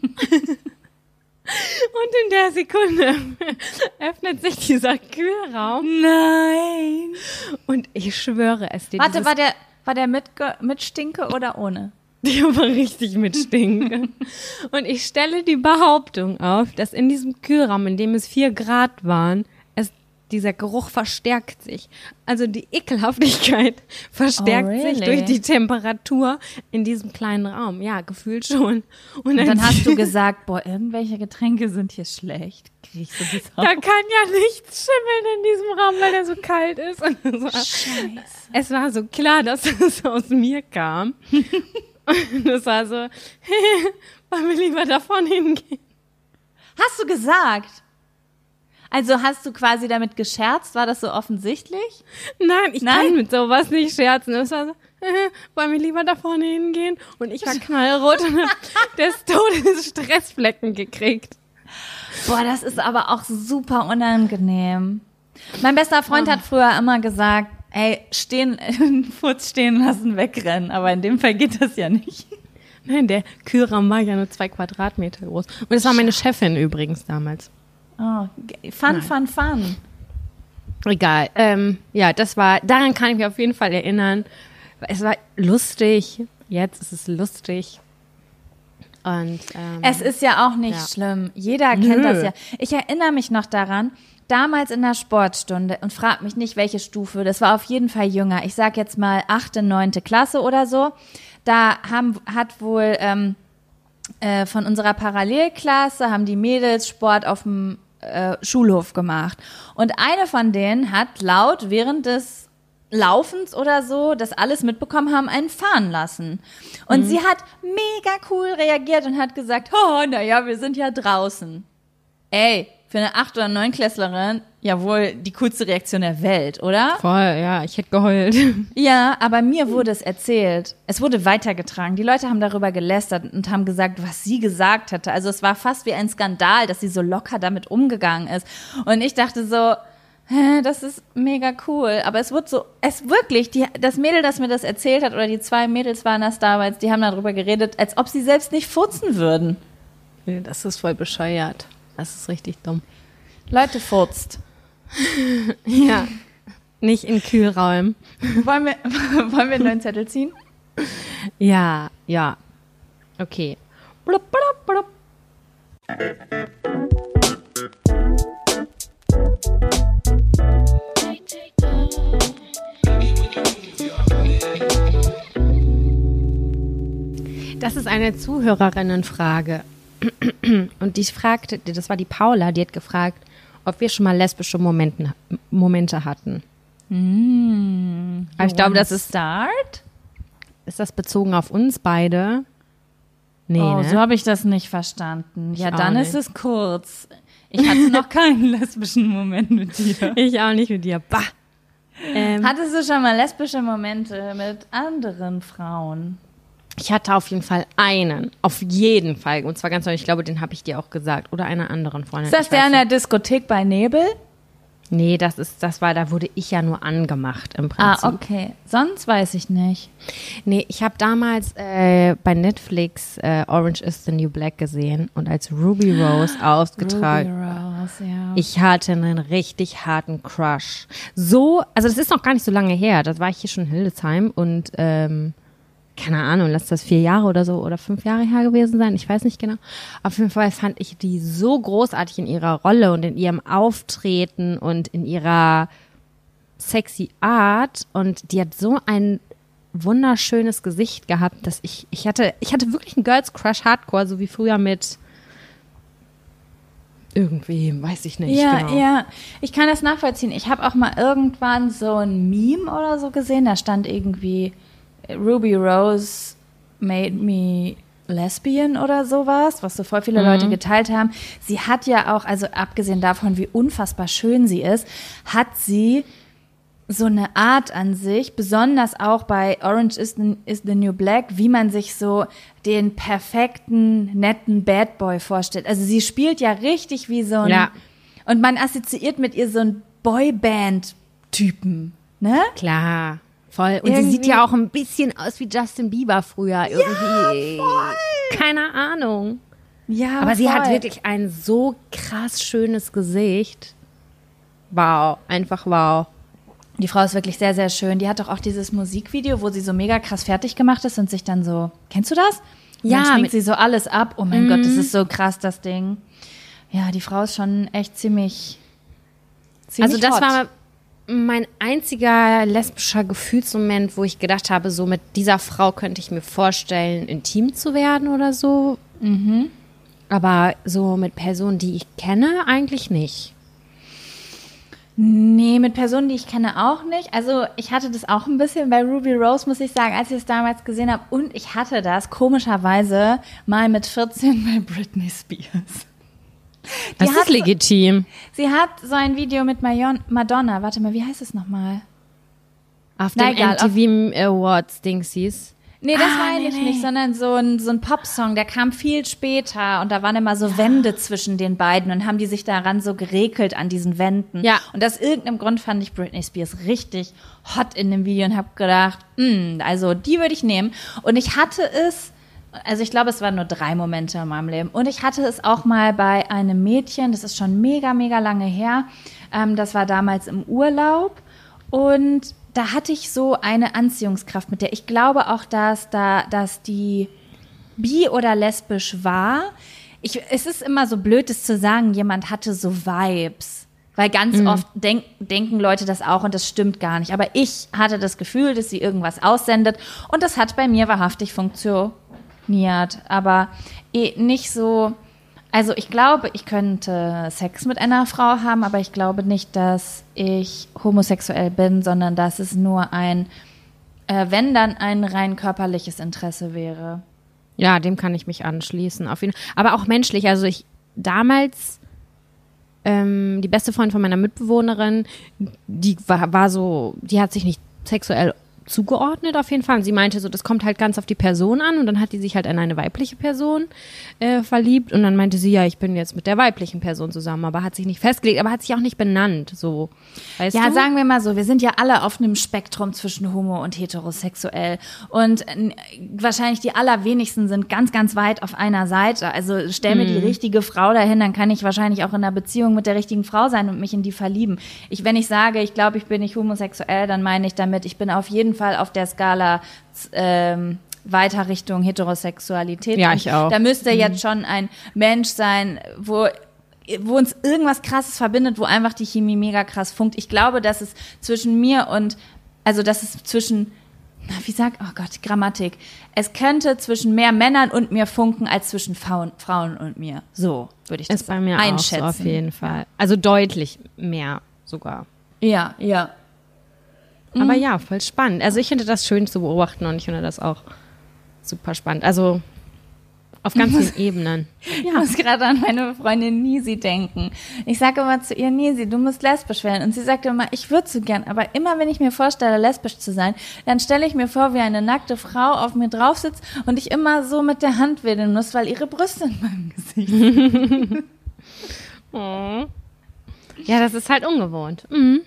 Und in der Sekunde öffnet sich dieser Kühlraum. Nein. Und ich schwöre es dir. Warte, war der mit Stinke oder ohne? Die war richtig mit Stinke. Und ich stelle die Behauptung auf, dass in diesem Kühlraum, in dem es 4 Grad waren, dieser Geruch verstärkt sich. Also die Ekelhaftigkeit verstärkt sich durch die Temperatur in diesem kleinen Raum. Ja, gefühlt schon. Und dann hast du gesagt, boah, irgendwelche Getränke sind hier schlecht. Krieg ich so da kann ja nichts schimmeln in diesem Raum, weil der so kalt ist. Und so. Scheiße. Es war so klar, dass es aus mir kam. Und das war so, wollen wir lieber da vorne hingehen? Hast du gesagt? Also hast du quasi damit gescherzt? War das so offensichtlich? Nein, ich kann mit sowas nicht scherzen. Das war so, wollen wir lieber da vorne hingehen? Und ich war knallrot und hab des Todes Stressflecken gekriegt. Boah, das ist aber auch super unangenehm. Mein bester Freund hat früher immer gesagt, ey, Furz stehen lassen, wegrennen. Aber in dem Fall geht das ja nicht. Nein, der Kühlraum war ja nur 2 Quadratmeter groß. Und das war meine Chefin übrigens damals. Oh, fun. Egal. Ja, daran kann ich mich auf jeden Fall erinnern. Es war lustig. Jetzt ist es lustig. Und es ist ja auch nicht schlimm. Jeder kennt das ja. Ich erinnere mich noch daran, damals in der Sportstunde, und frag mich nicht, welche Stufe, das war auf jeden Fall jünger. Ich sag jetzt mal 8., 9. Klasse oder so. Da hat wohl von unserer Parallelklasse haben die Mädels Sport auf dem Schulhof gemacht. Und eine von denen hat laut während des Laufens oder so, das alles mitbekommen haben, einen fahren lassen. Und sie hat mega cool reagiert und hat gesagt, oh, naja, wir sind ja draußen. Ey, für eine 8- oder 9-Klässlerin ja wohl die coolste Reaktion der Welt, oder? Voll, ja, ich hätte geheult. Ja, aber mir wurde es erzählt. Es wurde weitergetragen. Die Leute haben darüber gelästert und haben gesagt, was sie gesagt hatte. Also es war fast wie ein Skandal, dass sie so locker damit umgegangen ist. Und ich dachte so, das ist mega cool. Aber es wird so, das Mädel, das mir das erzählt hat, oder die 2 Mädels waren das damals, die haben darüber geredet, als ob sie selbst nicht furzen würden. Das ist voll bescheuert. Das ist richtig dumm. Leute, furzt. Ja, nicht in Kühlräumen. Wollen wir einen neuen Zettel ziehen? Ja. Okay. Blub, blub, blub. Das ist eine Zuhörerinnenfrage. Und die fragte, das war die Paula, die hat gefragt, ob wir schon mal lesbische Momente hatten. Aber ich glaube, das ist das bezogen auf uns beide? Nee, oh, ne? So habe ich das nicht verstanden. Ich ja, auch dann nicht. ist es kurz. Ich hatte noch keinen lesbischen Moment mit dir. Ich auch nicht mit dir. Bah. Hattest du schon mal lesbische Momente mit anderen Frauen? Ich hatte auf jeden Fall einen. Auf jeden Fall. Und zwar ganz neu. Ich glaube, den habe ich dir auch gesagt. Oder einer anderen Freundin. Ist das der in der Diskothek bei Nebel? Nee, da wurde ich ja nur angemacht im Prinzip. Ah, okay. Sonst weiß ich nicht. Nee, ich habe damals bei Netflix Orange is the New Black gesehen und als Ruby Rose ausgetragen. Ruby Rose, ja. Ich hatte einen richtig harten Crush. Also das ist noch gar nicht so lange her. Da war ich hier schon in Hildesheim und keine Ahnung, lass das 4 Jahre oder so oder 5 Jahre her gewesen sein, ich weiß nicht genau. Auf jeden Fall fand ich die so großartig in ihrer Rolle und in ihrem Auftreten und in ihrer sexy Art und die hat so ein wunderschönes Gesicht gehabt, dass ich hatte wirklich einen Girls Crush Hardcore, so wie früher mit irgendwem, weiß ich nicht. Ja, genau. ja, ich kann das nachvollziehen. Ich habe auch mal irgendwann so ein Meme oder so gesehen, da stand irgendwie Ruby Rose made me lesbian oder sowas, was so voll viele Leute geteilt haben. Sie hat ja auch, also abgesehen davon, wie unfassbar schön sie ist, hat sie so eine Art an sich, besonders auch bei Orange is the New Black, wie man sich so den perfekten, netten Bad Boy vorstellt. Also sie spielt ja richtig wie so ein, Ja. und man assoziiert mit ihr so einen Boyband-Typen, ne? Klar. Voll. Und Irgendwie- sie sieht ja auch ein bisschen aus wie Justin Bieber früher irgendwie. Ja, voll. Keine Ahnung. Ja, Aber sie voll. hat wirklich ein so krass schönes Gesicht. Wow, einfach wow. Die Frau ist wirklich sehr, sehr schön. Die hat doch auch dieses Musikvideo, wo sie so mega krass fertig gemacht ist und sich dann so, kennst du das? Und Ja, dann schminkt mit- sie so alles ab. Oh mein Gott, das ist so krass, das Ding. Ja, die Frau ist schon echt ziemlich Also das hot. war mein einziger lesbischer Gefühlsmoment, wo ich gedacht habe, so mit dieser Frau könnte ich mir vorstellen, intim zu werden oder so. Aber so mit Personen, die ich kenne, eigentlich nicht. Nee, mit Personen, die ich kenne, auch nicht. Also ich hatte das auch ein bisschen bei Ruby Rose, muss ich sagen, als ich es damals gesehen habe. Und ich hatte das komischerweise mal mit 14 bei Britney Spears. Das ist legitim. Sie hat so ein Video mit Madonna. Warte mal, wie heißt es nochmal? Auf dem MTV Awards Dingsies. Nee, das meine ich nicht, sondern so ein Popsong, der kam viel später und da waren immer so Wände zwischen den beiden und haben die sich daran so gerekelt an diesen Wänden. Ja. Und aus irgendeinem Grund fand ich Britney Spears richtig hot in dem Video und habe gedacht, also die würde ich nehmen. Und ich hatte es, also ich glaube, es waren nur 3 Momente in meinem Leben. Und ich hatte es auch mal bei einem Mädchen, das ist schon mega, mega lange her. Das war damals im Urlaub und da hatte ich so eine Anziehungskraft mit der. Ich glaube auch, dass die bi oder lesbisch war. Es ist immer so blöd, das zu sagen, jemand hatte so Vibes. Weil ganz oft denken Leute das auch und das stimmt gar nicht. Aber ich hatte das Gefühl, dass sie irgendwas aussendet und das hat bei mir wahrhaftig funktioniert. Aber nicht so. Also ich glaube, ich könnte Sex mit einer Frau haben, aber ich glaube nicht, dass ich homosexuell bin, sondern dass es nur wenn dann ein rein körperliches Interesse wäre. Ja, dem kann ich mich anschließen. Auf jeden Fall. Aber auch menschlich. Also damals, die beste Freundin von meiner Mitbewohnerin, die war so, die hat sich nicht sexuell zugeordnet auf jeden Fall. Und sie meinte so, das kommt halt ganz auf die Person an und dann hat die sich halt in eine weibliche Person verliebt und dann meinte sie, ja, ich bin jetzt mit der weiblichen Person zusammen, aber hat sich nicht festgelegt, aber hat sich auch nicht benannt, so. Weißt du? Sagen wir mal so, wir sind ja alle auf einem Spektrum zwischen homo und heterosexuell und wahrscheinlich die allerwenigsten sind ganz, ganz weit auf einer Seite. Also stell mir die richtige Frau dahin, dann kann ich wahrscheinlich auch in einer Beziehung mit der richtigen Frau sein und mich in die verlieben. Wenn ich sage, ich glaube, ich bin nicht homosexuell, dann meine ich damit, ich bin auf jeden Fall auf der Skala weiter Richtung Heterosexualität. Ja, ich auch. Da müsste jetzt schon ein Mensch sein, wo uns irgendwas Krasses verbindet, wo einfach die Chemie mega krass funkt. Ich glaube, dass es zwischen mir und, also dass es zwischen, Grammatik. Es könnte zwischen mehr Männern und mir funken, als zwischen Frauen und mir. So würde ich das ist bei mir einschätzen. Auch so, auf jeden Fall. Also deutlich mehr sogar. Ja. Aber ja, voll spannend. Also ich finde das schön zu beobachten und ich finde das auch super spannend. Also auf ganz vielen Ebenen. Ich muss gerade an meine Freundin Nisi denken. Ich sage immer zu ihr, Nisi, du musst lesbisch werden. Und sie sagt immer, ich würde so gern. Aber immer, wenn ich mir vorstelle, lesbisch zu sein, dann stelle ich mir vor, wie eine nackte Frau auf mir drauf sitzt und ich immer so mit der Hand wedeln muss, weil ihre Brüste in meinem Gesicht sind. Oh. Ja, das ist halt ungewohnt. Mhm.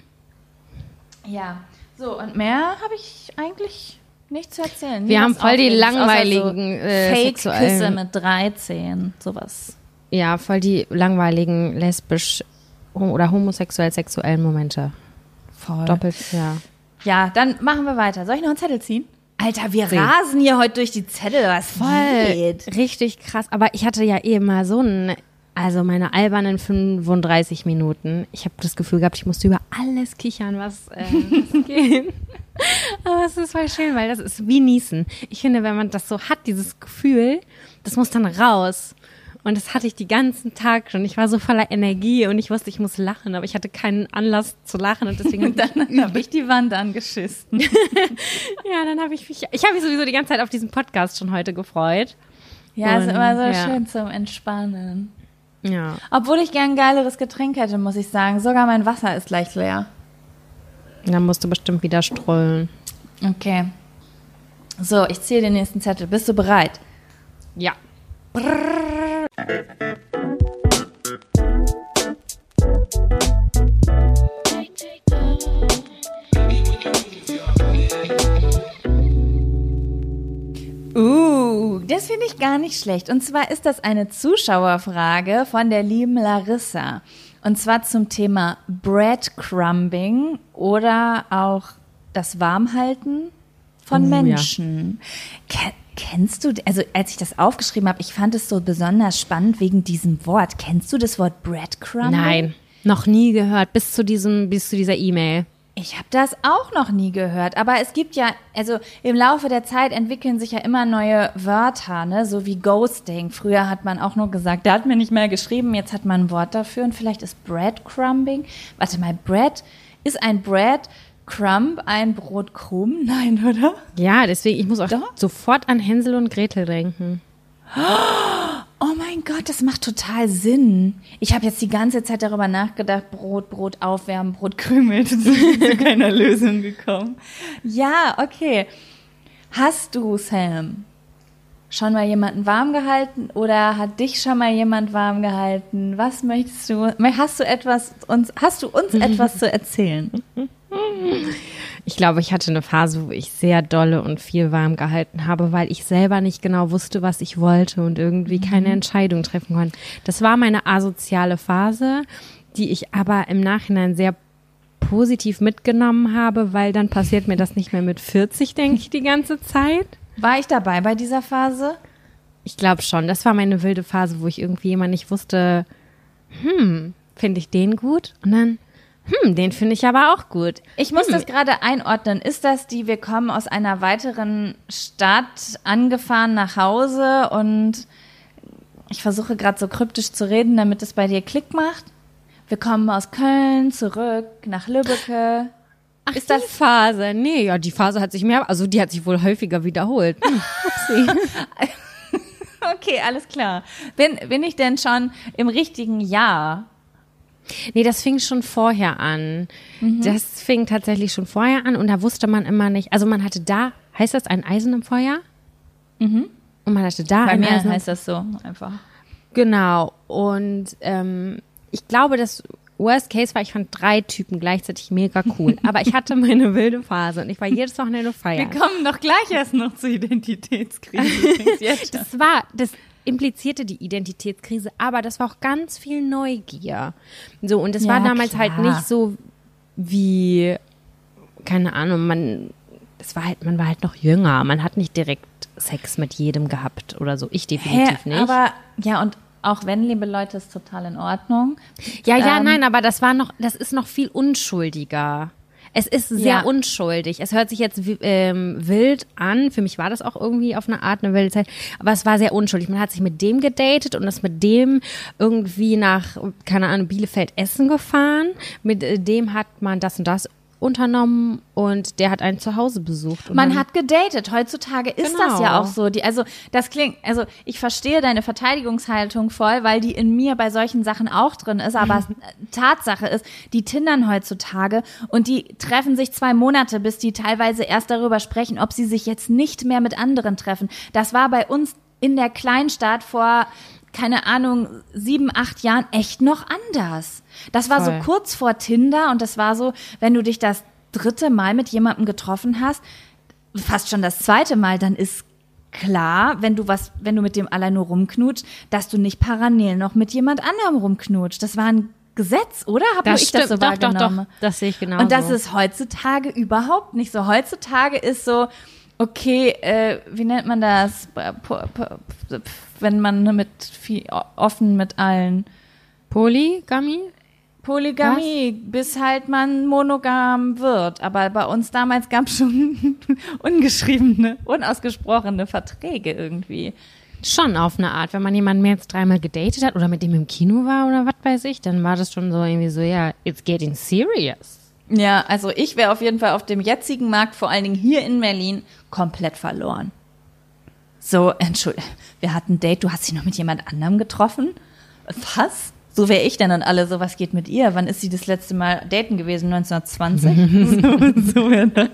Ja. So, und mehr habe ich eigentlich nicht zu erzählen. Wir haben voll die langweiligen Fake-Küsse mit 13, sowas. Ja, voll die langweiligen lesbisch oder homosexuell-sexuellen Momente. Voll. Doppelt, ja. Ja, dann machen wir weiter. Soll ich noch einen Zettel ziehen? Alter, wir rasen hier heute durch die Zettel, was geht. Richtig krass. Aber ich hatte ja eben mal also meine albernen 35 Minuten. Ich habe das Gefühl gehabt, ich musste über alles kichern, was geht. Aber es ist voll schön, weil das ist wie Niesen. Ich finde, wenn man das so hat, dieses Gefühl, das muss dann raus. Und das hatte ich den ganzen Tag schon. Ich war so voller Energie und ich wusste, ich muss lachen, aber ich hatte keinen Anlass zu lachen und deswegen habe ich die Wand angeschissen. Ja, dann habe ich mich sowieso die ganze Zeit auf diesen Podcast schon heute gefreut. Ja, ist immer so schön zum Entspannen. Ja. Obwohl ich gern ein geileres Getränk hätte, muss ich sagen. Sogar mein Wasser ist gleich leer. Dann musst du bestimmt wieder strollen. Okay. So, ich ziehe den nächsten Zettel. Bist du bereit? Ja. Das finde ich gar nicht schlecht. Und zwar ist das eine Zuschauerfrage von der lieben Larissa. Und zwar zum Thema Breadcrumbing oder auch das Warmhalten von Menschen. Ja. Kennst du, also als ich das aufgeschrieben habe, ich fand es so besonders spannend wegen diesem Wort. Kennst du das Wort Breadcrumbing? Nein, noch nie gehört, bis zu dieser E-Mail. Ich habe das auch noch nie gehört, aber es gibt ja, also im Laufe der Zeit entwickeln sich ja immer neue Wörter, ne, so wie Ghosting. Früher hat man auch nur gesagt, der hat mir nicht mehr geschrieben, jetzt hat man ein Wort dafür und vielleicht ist Breadcrumbing. Warte mal, ist ein Breadcrumb ein Brotkrumm? Nein, oder? Ja, deswegen, ich muss auch sofort an Hänsel und Gretel denken. Oh mein Gott, das macht total Sinn. Ich habe jetzt die ganze Zeit darüber nachgedacht, Brot aufwärmen, Brot krümeln. Das ist zu keiner Lösung gekommen. Ja, okay. Hast du, Sam, schon mal jemanden warm gehalten oder hat dich schon mal jemand warm gehalten? Was möchtest du? Hast du uns etwas zu erzählen? Ich glaube, ich hatte eine Phase, wo ich sehr dolle und viel warm gehalten habe, weil ich selber nicht genau wusste, was ich wollte und irgendwie keine Entscheidung treffen konnte. Das war meine asoziale Phase, die ich aber im Nachhinein sehr positiv mitgenommen habe, weil dann passiert mir das nicht mehr mit 40, denke ich, die ganze Zeit. War ich dabei bei dieser Phase? Ich glaube schon. Das war meine wilde Phase, wo ich irgendwie immer nicht wusste, finde ich den gut? Und dann den finde ich aber auch gut. Ich muss das gerade einordnen. Ist das wir kommen aus einer weiteren Stadt, angefahren nach Hause und ich versuche gerade so kryptisch zu reden, damit es bei dir Klick macht? Wir kommen aus Köln zurück nach Lübbecke. Ach, ist das die Phase? Nee, ja, die Phase hat sich die hat sich wohl häufiger wiederholt. Okay, alles klar. Bin ich denn schon im richtigen Jahr? Nee, das fing schon vorher an. Das fing tatsächlich schon vorher an und da wusste man immer nicht, also man hatte da, heißt das ein Eisen im Feuer? Und man hatte da Bei ein mir Eisen. heißt das so einfach. Genau. Und ich glaube, das Worst Case war, ich fand 3 Typen gleichzeitig mega cool. Aber ich hatte meine wilde Phase und ich war jedes Wochenende feiern. Wir kommen doch gleich erst noch zur Identitätskrise. Das implizierte die Identitätskrise, aber das war auch ganz viel Neugier. So, und das war damals halt nicht so wie, keine Ahnung, man war halt noch jünger. Man hat nicht direkt Sex mit jedem gehabt oder so. Ich definitiv nicht. Aber, ja, und auch wenn, liebe Leute, ist total in Ordnung. Nein, aber das ist noch viel unschuldiger. Es ist sehr unschuldig. Es hört sich jetzt wild an. Für mich war das auch irgendwie auf eine Art eine wilde Zeit. Aber es war sehr unschuldig. Man hat sich mit dem gedatet und ist mit dem irgendwie nach, keine Ahnung, Bielefeld-Essen gefahren. Mit dem hat man das und das unternommen und der hat einen zu Hause besucht. Und man hat gedatet. Heutzutage ist das ja auch so. Ich verstehe deine Verteidigungshaltung voll, weil die in mir bei solchen Sachen auch drin ist. Aber Tatsache ist, die tindern heutzutage und die treffen sich 2 Monate, bis die teilweise erst darüber sprechen, ob sie sich jetzt nicht mehr mit anderen treffen. Das war bei uns in der Kleinstadt vor, keine Ahnung, 7, 8 Jahren echt noch anders. Das war so kurz vor Tinder und das war so, wenn du dich das 3. Mal mit jemandem getroffen hast, fast schon das 2. Mal, dann ist klar, wenn du mit dem allein nur rumknutscht, dass du nicht parallel noch mit jemand anderem rumknutscht. Das war ein Gesetz, oder? Ich das so wahrgenommen? Doch, das sehe ich genau. Und das ist heutzutage überhaupt nicht so. Heutzutage ist so, okay, wie nennt man das? Wenn man offen mit allen. Polygamie, bis halt man monogam wird. Aber bei uns damals gab es schon ungeschriebene, unausgesprochene Verträge irgendwie. Schon auf eine Art. Wenn man jemanden mehr als 3 Mal gedatet hat oder mit dem im Kino war oder was weiß ich, dann war das schon so irgendwie so, ja, it's getting serious. Ja, also ich wäre auf jeden Fall auf dem jetzigen Markt, vor allen Dingen hier in Berlin, komplett verloren. So, Entschuldigung, wir hatten ein Date, du hast dich noch mit jemand anderem getroffen? Was? So wäre ich denn und alle so, was geht mit ihr? Wann ist sie das letzte Mal daten gewesen? 1920? so wäre das.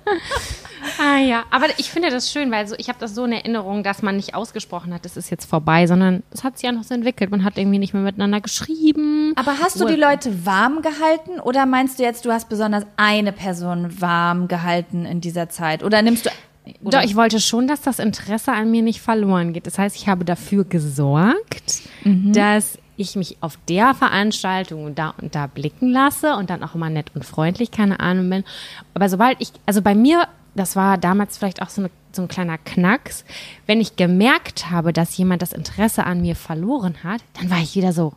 Ah ja, aber ich finde das schön, weil ich habe das so in Erinnerung, dass man nicht ausgesprochen hat, das ist jetzt vorbei, sondern es hat sich ja noch so entwickelt. Man hat irgendwie nicht mehr miteinander geschrieben. Aber hast du die Leute warm gehalten oder meinst du jetzt, du hast besonders eine Person warm gehalten in dieser Zeit? Oder nimmst du... Doch, ich wollte schon, dass das Interesse an mir nicht verloren geht. Das heißt, ich habe dafür gesorgt, dass ich mich auf der Veranstaltung und da blicken lasse und dann auch immer nett und freundlich, keine Ahnung bin. Aber bei mir, das war damals vielleicht auch so ein kleiner Knacks, wenn ich gemerkt habe, dass jemand das Interesse an mir verloren hat, dann war ich wieder so,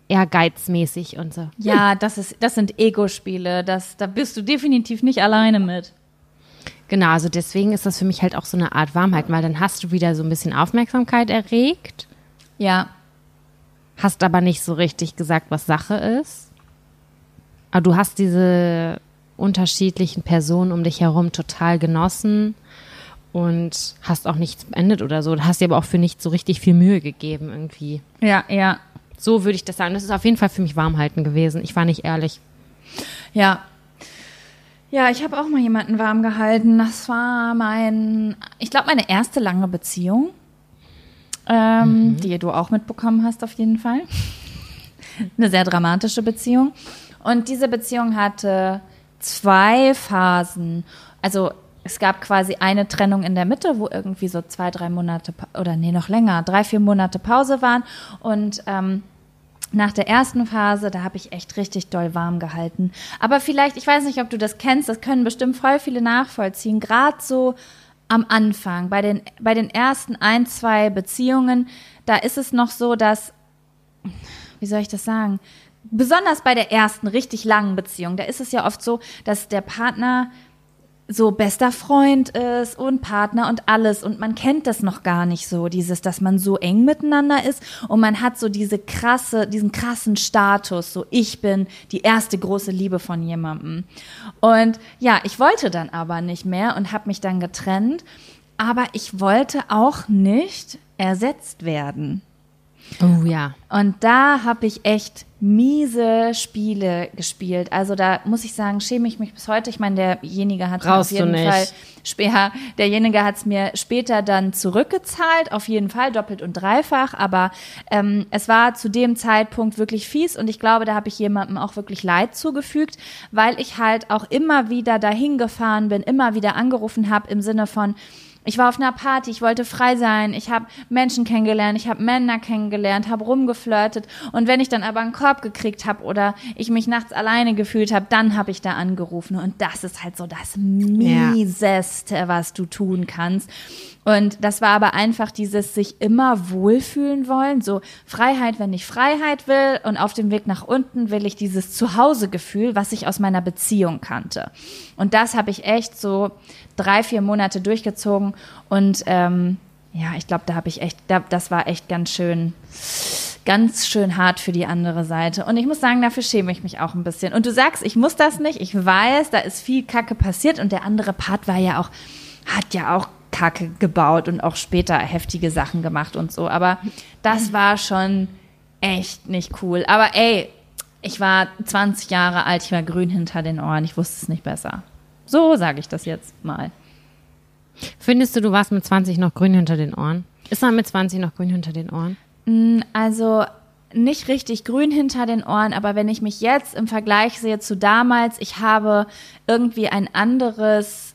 ehrgeizmäßig und so. Ja, das sind Ego-Spiele. Da bist du definitiv nicht alleine mit. Genau, also deswegen ist das für mich halt auch so eine Art Warmhalten, weil dann hast du wieder so ein bisschen Aufmerksamkeit erregt. Ja. Hast aber nicht so richtig gesagt, was Sache ist. Aber du hast diese unterschiedlichen Personen um dich herum total genossen und hast auch nichts beendet oder so. Hast dir aber auch für nichts so richtig viel Mühe gegeben irgendwie. Ja. So würde ich das sagen. Das ist auf jeden Fall für mich Warmhalten gewesen. Ich war nicht ehrlich. Ja. Ja, ich habe auch mal jemanden warm gehalten. Das war meine erste lange Beziehung, die du auch mitbekommen hast auf jeden Fall. Eine sehr dramatische Beziehung. Und diese Beziehung hatte 2 Phasen. Also es gab quasi eine Trennung in der Mitte, wo irgendwie so 2-3 Monate, noch länger, 3-4 Monate Pause waren. Und nach der ersten Phase, da habe ich echt richtig doll warm gehalten. Aber vielleicht, ich weiß nicht, ob du das kennst, das können bestimmt voll viele nachvollziehen. Gerade so am Anfang, bei den ersten 1-2 Beziehungen, da ist es noch so, dass, wie soll ich das sagen? Besonders bei der ersten richtig langen Beziehung, da ist es ja oft so, dass der Partner so bester Freund ist und Partner und alles und man kennt das noch gar nicht so, dass man so eng miteinander ist und man hat so diesen krassen Status, so ich bin die erste große Liebe von jemandem. Und ja, ich wollte dann aber nicht mehr und habe mich dann getrennt, aber ich wollte auch nicht ersetzt werden. Oh ja. Und da habe ich echt miese Spiele gespielt. Also da muss ich sagen, schäme ich mich bis heute. Ich meine, derjenige hat es mir später dann zurückgezahlt, auf jeden Fall, doppelt und dreifach. Aber es war zu dem Zeitpunkt wirklich fies und ich glaube, da habe ich jemandem auch wirklich Leid zugefügt, weil ich halt auch immer wieder dahin gefahren bin, immer wieder angerufen habe im Sinne von, ich war auf einer Party, ich wollte frei sein, ich habe Menschen kennengelernt, ich habe Männer kennengelernt, habe rumgeflirtet und wenn ich dann aber einen Korb gekriegt habe oder ich mich nachts alleine gefühlt habe, dann habe ich da angerufen und das ist halt so das Mieseste, was du tun kannst. Und das war aber einfach dieses sich immer wohlfühlen wollen, so Freiheit, wenn ich Freiheit will und auf dem Weg nach unten will ich dieses Zuhausegefühl, was ich aus meiner Beziehung kannte. Und das habe ich echt so 3-4 Monate durchgezogen und ich glaube, das war echt ganz schön hart für die andere Seite. Und ich muss sagen, dafür schäme ich mich auch ein bisschen. Und du sagst, ich muss das nicht, ich weiß, da ist viel Kacke passiert und der andere Part hat ja auch Kacke gebaut und auch später heftige Sachen gemacht und so. Aber das war schon echt nicht cool. Aber ey, ich war 20 Jahre alt, ich war grün hinter den Ohren, ich wusste es nicht besser. So sage ich das jetzt mal. Findest du warst mit 20 noch grün hinter den Ohren? Ist man mit 20 noch grün hinter den Ohren? Also nicht richtig grün hinter den Ohren, aber wenn ich mich jetzt im Vergleich sehe zu damals, ich habe irgendwie ein anderes,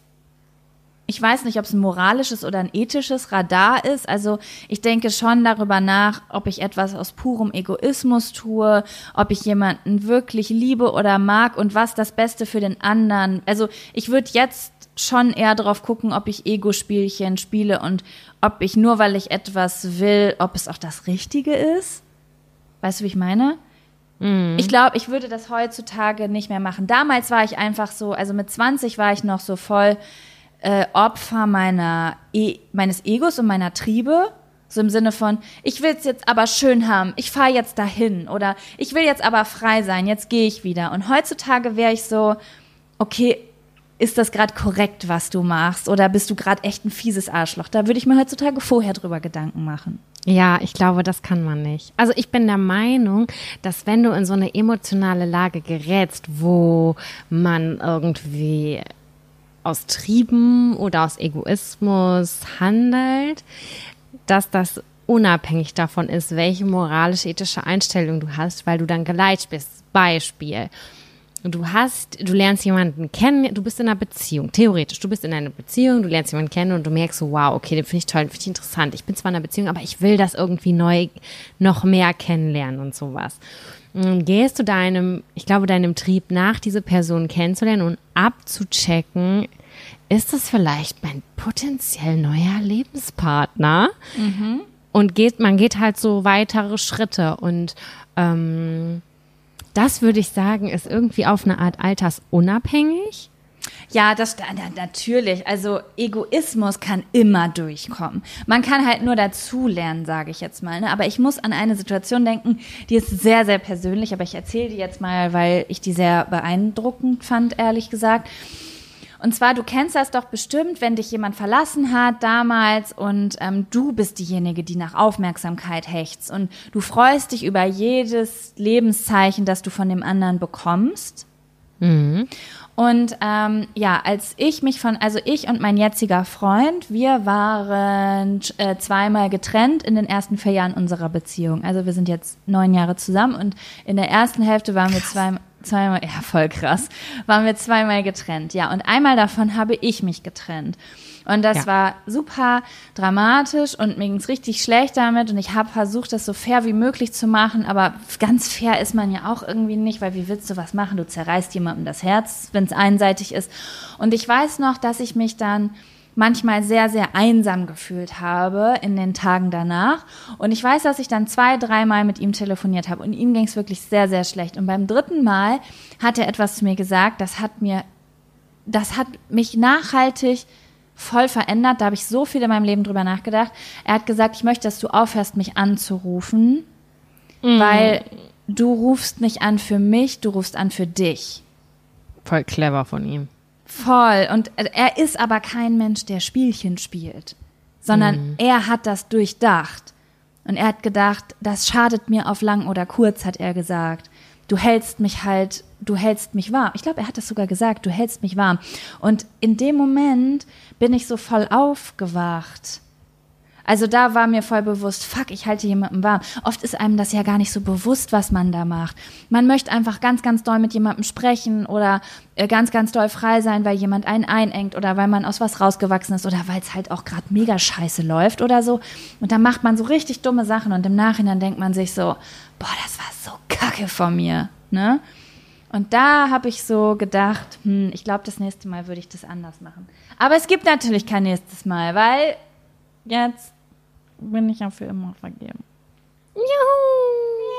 ich weiß nicht, ob es ein moralisches oder ein ethisches Radar ist. Also ich denke schon darüber nach, ob ich etwas aus purem Egoismus tue, ob ich jemanden wirklich liebe oder mag und was das Beste für den anderen. Also ich würde jetzt schon eher drauf gucken, ob ich Ego-Spielchen spiele und ob ich nur, weil ich etwas will, ob es auch das Richtige ist. Weißt du, wie ich meine? Ich glaube, ich würde das heutzutage nicht mehr machen. Damals war ich einfach so, also mit 20 war ich noch so voll Opfer meines Egos und meiner Triebe, so im Sinne von, ich will es jetzt aber schön haben, ich fahre jetzt dahin oder ich will jetzt aber frei sein, jetzt gehe ich wieder. Und heutzutage wäre ich so, okay, ist das gerade korrekt, was du machst oder bist du gerade echt ein fieses Arschloch? Da würde ich mir heutzutage vorher drüber Gedanken machen. Ja, ich glaube, das kann man nicht. Also ich bin der Meinung, dass wenn du in so eine emotionale Lage gerätst, wo man irgendwie aus Trieben oder aus Egoismus handelt, dass das unabhängig davon ist, welche moralische, ethische Einstellung du hast, weil du dann geleitet bist. Beispiel. Du lernst jemanden kennen, du bist in einer Beziehung, theoretisch, du bist in einer Beziehung, du lernst jemanden kennen und du merkst so, wow, okay, den finde ich toll, den finde ich interessant, ich bin zwar in einer Beziehung, aber ich will das irgendwie neu, noch mehr kennenlernen und sowas. Und gehst du deinem Trieb nach, diese Person kennenzulernen und abzuchecken, ist das vielleicht mein potenziell neuer Lebenspartner? Und man geht halt so weitere Schritte und das würde ich sagen, ist irgendwie auf eine Art altersunabhängig. Ja, natürlich. Also Egoismus kann immer durchkommen. Man kann halt nur dazulernen, sage ich jetzt mal. Ne? Aber ich muss an eine Situation denken, die ist sehr, sehr persönlich. Aber ich erzähle die jetzt mal, weil ich die sehr beeindruckend fand, ehrlich gesagt. Und zwar, du kennst das doch bestimmt, wenn dich jemand verlassen hat damals und du bist diejenige, die nach Aufmerksamkeit hechtst und du freust dich über jedes Lebenszeichen, das du von dem anderen bekommst. Mhm. Und ich und mein jetziger Freund, wir waren zweimal getrennt in den ersten 4 Jahren unserer Beziehung. Also wir sind jetzt 9 Jahre zusammen und in der ersten Hälfte waren wir zweimal, ja, voll krass, waren wir zweimal getrennt. Ja, und einmal davon habe ich mich getrennt. Und das war super dramatisch und mir ging's richtig schlecht damit und ich habe versucht, das so fair wie möglich zu machen, aber ganz fair ist man ja auch irgendwie nicht, weil wie willst du was machen? Du zerreißt jemandem das Herz, wenn es einseitig ist. Und ich weiß noch, dass ich mich dann manchmal sehr, sehr einsam gefühlt habe in den Tagen danach. Und ich weiß, dass ich dann 2, 3 Mal mit ihm telefoniert habe und ihm ging es wirklich sehr, sehr schlecht. Und beim 3. Mal hat er etwas zu mir gesagt, das hat mich nachhaltig voll verändert. Da habe ich so viel in meinem Leben drüber nachgedacht. Er hat gesagt, ich möchte, dass du aufhörst, mich anzurufen, weil du rufst nicht an für mich, du rufst an für dich. Voll clever von ihm. Voll. Und er ist aber kein Mensch, der Spielchen spielt, sondern er hat das durchdacht. Und er hat gedacht, das schadet mir auf lang oder kurz, hat er gesagt. Du hältst mich warm. Ich glaube, er hat das sogar gesagt, du hältst mich warm. Und in dem Moment bin ich so voll aufgewacht. Also da war mir voll bewusst, fuck, ich halte jemanden warm. Oft ist einem das ja gar nicht so bewusst, was man da macht. Man möchte einfach ganz, ganz doll mit jemandem sprechen oder ganz, ganz doll frei sein, weil jemand einen einengt oder weil man aus was rausgewachsen ist oder weil es halt auch gerade mega scheiße läuft oder so. Und dann macht man so richtig dumme Sachen und im Nachhinein denkt man sich so, boah, das war so kacke von mir, ne? Und da habe ich so gedacht, ich glaube, das nächste Mal würde ich das anders machen. Aber es gibt natürlich kein nächstes Mal, weil jetzt bin ich ja für immer vergeben. Juhu!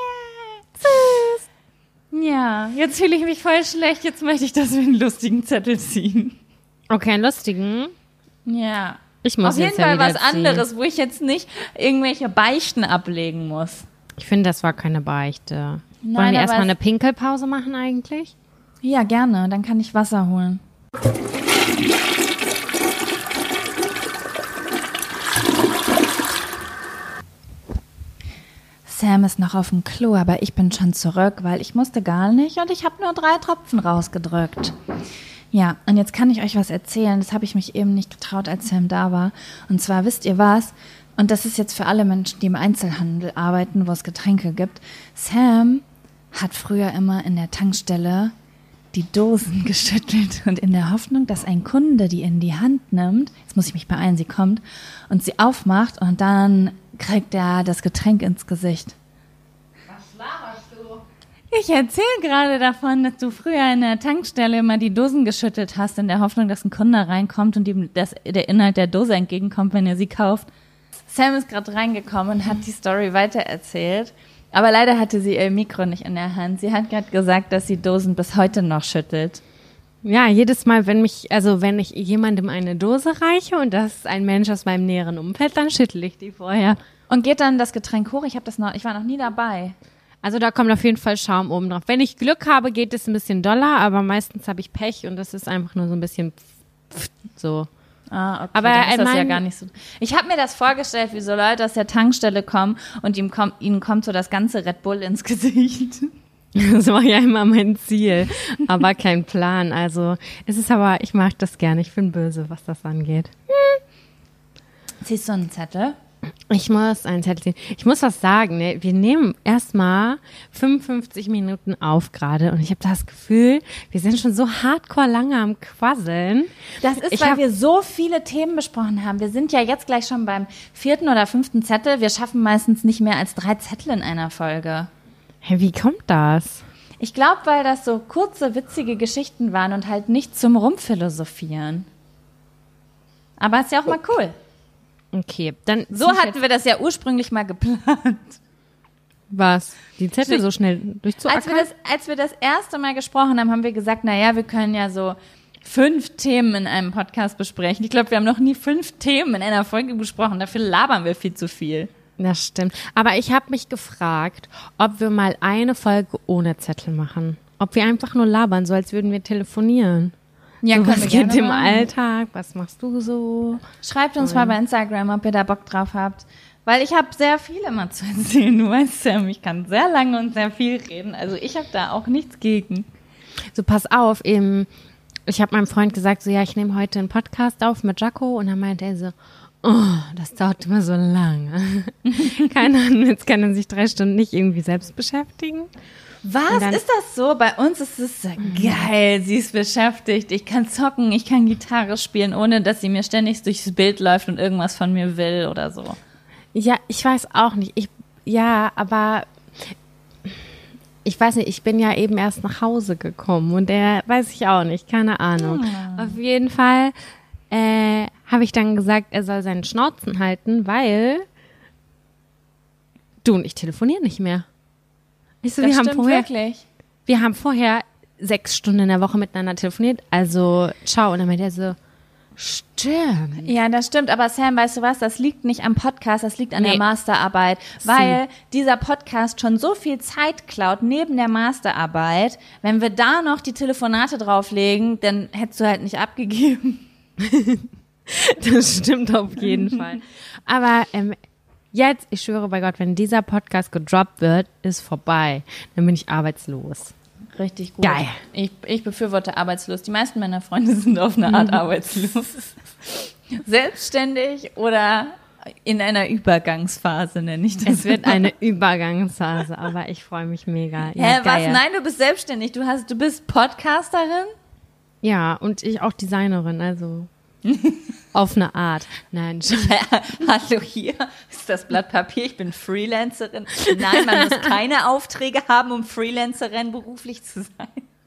Tschüss! Ja, jetzt fühle ich mich voll schlecht. Jetzt möchte ich, dass wir einen lustigen Zettel ziehen. Okay, einen lustigen? Ja. Ich muss auf jeden jetzt Fall ja was anderes, wo ich jetzt nicht irgendwelche Beichten ablegen muss. Ich finde, das war keine Beichte. Nein, wollen wir erstmal eine Pinkelpause machen eigentlich? Ja, gerne. Dann kann ich Wasser holen. Sam ist noch auf dem Klo, aber ich bin schon zurück, weil ich musste gar nicht und ich habe nur 3 Tropfen rausgedrückt. Ja, und jetzt kann ich euch was erzählen. Das habe ich mich eben nicht getraut, als Sam da war. Und zwar, wisst ihr was? Und das ist jetzt für alle Menschen, die im Einzelhandel arbeiten, wo es Getränke gibt. Sam hat früher immer in der Tankstelle die Dosen geschüttelt und in der Hoffnung, dass ein Kunde die in die Hand nimmt, jetzt muss ich mich beeilen, sie kommt, und sie aufmacht und dann kriegt er das Getränk ins Gesicht. Was laberst du? Ich erzähle gerade davon, dass du früher in der Tankstelle immer die Dosen geschüttelt hast, in der Hoffnung, dass ein Kunde reinkommt und ihm der Inhalt der Dose entgegenkommt, wenn er sie kauft. Sam ist gerade reingekommen und hat die Story weitererzählt. Aber leider hatte sie ihr Mikro nicht in der Hand. Sie hat gerade gesagt, dass sie Dosen bis heute noch schüttelt. Ja, jedes Mal, wenn ich jemandem eine Dose reiche und das ist ein Mensch aus meinem näheren Umfeld, dann schüttle ich die vorher. Und geht dann das Getränk hoch? Ich war noch nie dabei. Also da kommt auf jeden Fall Schaum oben drauf. Wenn ich Glück habe, geht es ein bisschen doller, aber meistens habe ich Pech und das ist einfach nur so ein bisschen so. Ah, okay, aber dann ist das ja gar nicht so. Ich habe mir das vorgestellt, wie so Leute aus der Tankstelle kommen und ihnen kommt so das ganze Red Bull ins Gesicht. Das war ja immer mein Ziel, aber kein Plan. Also ich mag das gerne. Ich bin böse, was das angeht. Siehst du einen Zettel? Ich muss einen Zettel ziehen. Ich muss was sagen, ne? Wir nehmen erstmal 55 Minuten auf gerade und ich habe das Gefühl, wir sind schon so hardcore lange am Quasseln. Das ist, weil wir so viele Themen besprochen haben. Wir sind ja jetzt gleich schon beim 4. oder 5. Zettel. Wir schaffen meistens nicht mehr als 3 Zettel in einer Folge. Hey, wie kommt das? Ich glaube, weil das so kurze, witzige Geschichten waren und halt nicht zum Rumphilosophieren. Aber ist ja auch mal cool. Okay, dann So hatten wir das ja ursprünglich mal geplant. was? Die Zettel so schnell durchzuackern? Als wir das erste Mal gesprochen haben, haben wir gesagt, naja, wir können ja so 5 Themen in einem Podcast besprechen. Ich glaube, wir haben noch nie 5 Themen in einer Folge besprochen. Dafür labern wir viel zu viel. Das stimmt. Aber ich habe mich gefragt, ob wir mal eine Folge ohne Zettel machen. Ob wir einfach nur labern, so als würden wir telefonieren. Ja, so, können was wir geht gerne im machen. Alltag? Was machst du so? Schreibt uns mal bei Instagram, ob ihr da Bock drauf habt. Weil ich habe sehr viel immer zu erzählen. Du weißt ja, ich kann sehr lange und sehr viel reden. Also ich habe da auch nichts gegen. So, pass auf, eben, ich habe meinem Freund gesagt, so, ja, ich nehme heute einen Podcast auf mit Jaco. Und dann meinte er so, oh, das dauert immer so lange. Keine Ahnung, jetzt kann er sich 3 Stunden nicht irgendwie selbst beschäftigen. Was? Dann- Ist das so? Bei uns ist es geil. Sie ist beschäftigt. Ich kann zocken, ich kann Gitarre spielen, ohne dass sie mir ständig durchs Bild läuft und irgendwas von mir will oder so. Ja, ich weiß auch nicht. Aber ich weiß nicht, ich bin ja eben erst nach Hause gekommen und der weiß ich auch nicht, keine Ahnung. Auf jeden Fall habe ich dann gesagt, er soll seinen Schnauzen halten, weil du und ich telefonieren nicht mehr. Ich so, Das stimmt wirklich. wir haben vorher 6 Stunden in der Woche miteinander telefoniert, also ciao. Und dann meinte er so, stimmt. Ja, das stimmt. Aber Sam, weißt du was? Das liegt nicht am Podcast, das liegt an der Nee. Masterarbeit. Weil dieser Podcast schon so viel Zeit klaut neben der Masterarbeit. Wenn wir da noch die Telefonate drauflegen, dann hättest du halt nicht abgegeben. Das stimmt auf jeden Fall. Aber jetzt, ich schwöre bei Gott, wenn dieser Podcast gedroppt wird, ist vorbei. Dann bin ich arbeitslos. Richtig gut. Geil. Ich befürworte arbeitslos. Die meisten meiner Freunde sind auf eine Art arbeitslos. Selbstständig oder in einer Übergangsphase, nenne ich das. Es wird eine Übergangsphase, aber ich freue mich mega. Ja, Hä, was? geil. Nein, du bist selbstständig. Du bist Podcasterin? Ja, und ich auch Designerin, also auf eine Art. Nein, Hallo, hier ist das Blatt Papier. Ich bin Freelancerin. Nein, man muss keine Aufträge haben, um Freelancerin beruflich zu sein.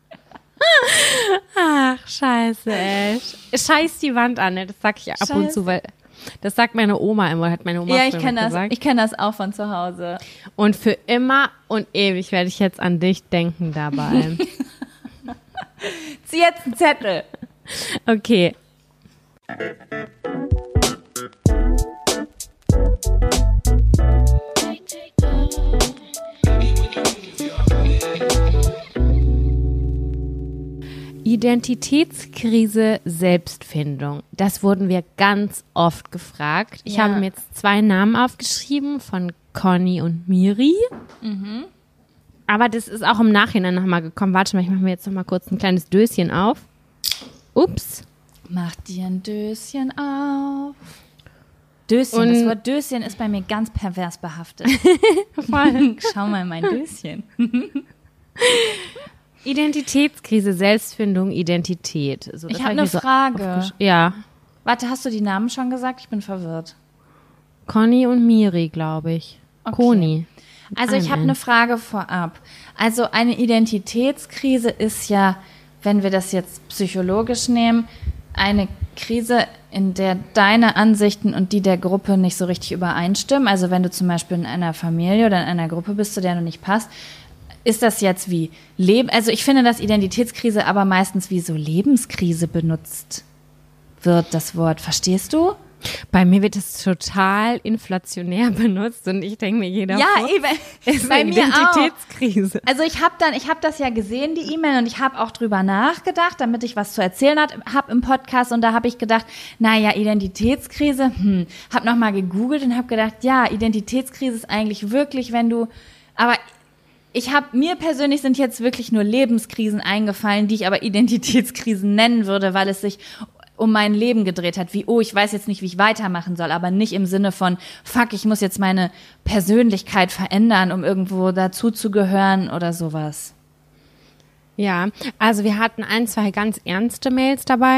ach, scheiße, ey. Scheiß die Wand an, ne? Das sag ich ab und zu, weil das sagt meine Oma immer, hat meine Oma Ja, ich früher kenne das. gesagt. Ich kenne das auch von zu Hause. Und für immer und ewig werde ich jetzt an dich denken dabei. Zieh jetzt einen Zettel. Okay. Identitätskrise, Selbstfindung. Das wurden wir ganz oft gefragt. Ich Ja. habe mir jetzt 2 Namen aufgeschrieben von Conny und Miri. Aber das ist auch im Nachhinein nochmal gekommen. Warte mal, ich mache mir jetzt nochmal kurz ein kleines Döschen auf. Ups. Mach dir ein Döschen auf. Döschen, Und- das Wort Döschen ist bei mir ganz pervers behaftet. Voll. Schau mal mein Döschen. Identitätskrise, Selbstfindung, Identität. So, Ich das habe hab eine mir Frage. Ja. Warte, hast du die Namen schon gesagt? Ich bin verwirrt. Conny und Miri, glaube ich. Okay. Koni. Also ich habe eine Frage vorab. Also eine Identitätskrise ist ja, wenn wir das jetzt psychologisch nehmen, eine Krise, in der deine Ansichten und die der Gruppe nicht so richtig übereinstimmen. Also wenn du zum Beispiel in einer Familie oder in einer Gruppe bist, zu der du nicht passt, ist das jetzt wie Leben? Also ich finde, dass Identitätskrise aber meistens wie so Lebenskrise benutzt wird, das Wort. Verstehst du? Bei mir wird es total inflationär benutzt und ich denke mir, jeder eben. ist Bei eine mir auch. Identitätskrise. Also ich habe das ja gesehen, die E-Mail, und ich habe auch drüber nachgedacht, damit ich was zu erzählen habe im Podcast, und da habe ich gedacht, naja, Identitätskrise, habe nochmal gegoogelt und habe gedacht, ja, Identitätskrise ist eigentlich wirklich, wenn du, aber mir persönlich sind jetzt wirklich nur Lebenskrisen eingefallen, die ich aber Identitätskrisen nennen würde, weil es sich um mein Leben gedreht hat, wie, oh, ich weiß jetzt nicht, wie ich weitermachen soll, aber nicht im Sinne von, fuck, ich muss jetzt meine Persönlichkeit verändern, um irgendwo dazuzugehören oder sowas. Ja, also wir hatten 1, 2 ganz ernste Mails dabei,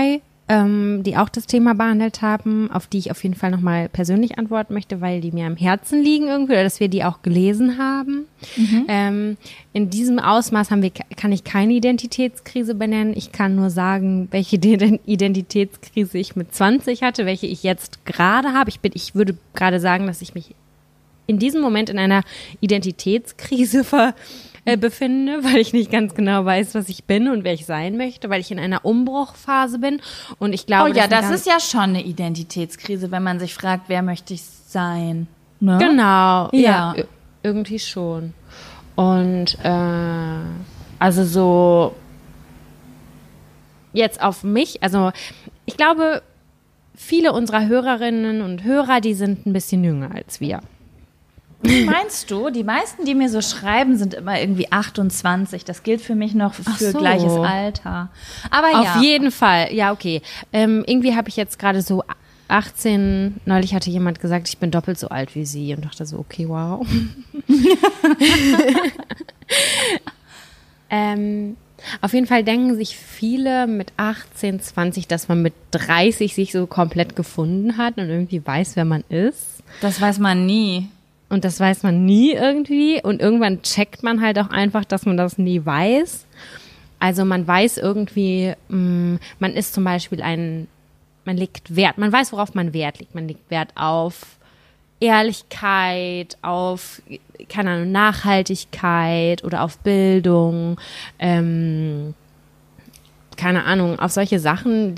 die auch das Thema behandelt haben, auf die ich auf jeden Fall nochmal persönlich antworten möchte, weil die mir am Herzen liegen irgendwie, oder dass wir die auch gelesen haben. In diesem Ausmaß kann ich keine Identitätskrise benennen. Ich kann nur sagen, welche Identitätskrise ich mit 20 hatte, welche ich jetzt gerade habe. Ich würde gerade sagen, dass ich mich in diesem Moment in einer Identitätskrise befinde, weil ich nicht ganz genau weiß, was ich bin und wer ich sein möchte, weil ich in einer Umbruchphase bin. Und ich glaube, das ist ja schon eine Identitätskrise, wenn man sich fragt, wer möchte ich sein? Ne? Genau, ja, irgendwie schon. Und also so jetzt auf mich, also ich glaube, viele unserer Hörerinnen und Hörer, die sind ein bisschen jünger als wir. Meinst du? Die meisten, die mir so schreiben, sind immer irgendwie 28. Das gilt für mich noch für gleiches Alter. Aber ja. Auf jeden Fall. Ja, okay. Irgendwie habe ich jetzt gerade so 18, neulich hatte jemand gesagt, ich bin doppelt so alt wie sie und dachte so, okay, wow. Auf jeden Fall denken sich viele mit 18, 20, dass man mit 30 sich so komplett gefunden hat und irgendwie weiß, wer man ist. Das weiß man nie. Und das weiß man nie irgendwie. Und irgendwann checkt man halt auch einfach, dass man das nie weiß. Also man weiß irgendwie, man ist zum Beispiel man legt Wert, man weiß, worauf man Wert legt. Man legt Wert auf Ehrlichkeit, auf, keine Ahnung, Nachhaltigkeit oder auf Bildung, keine Ahnung, auf solche Sachen,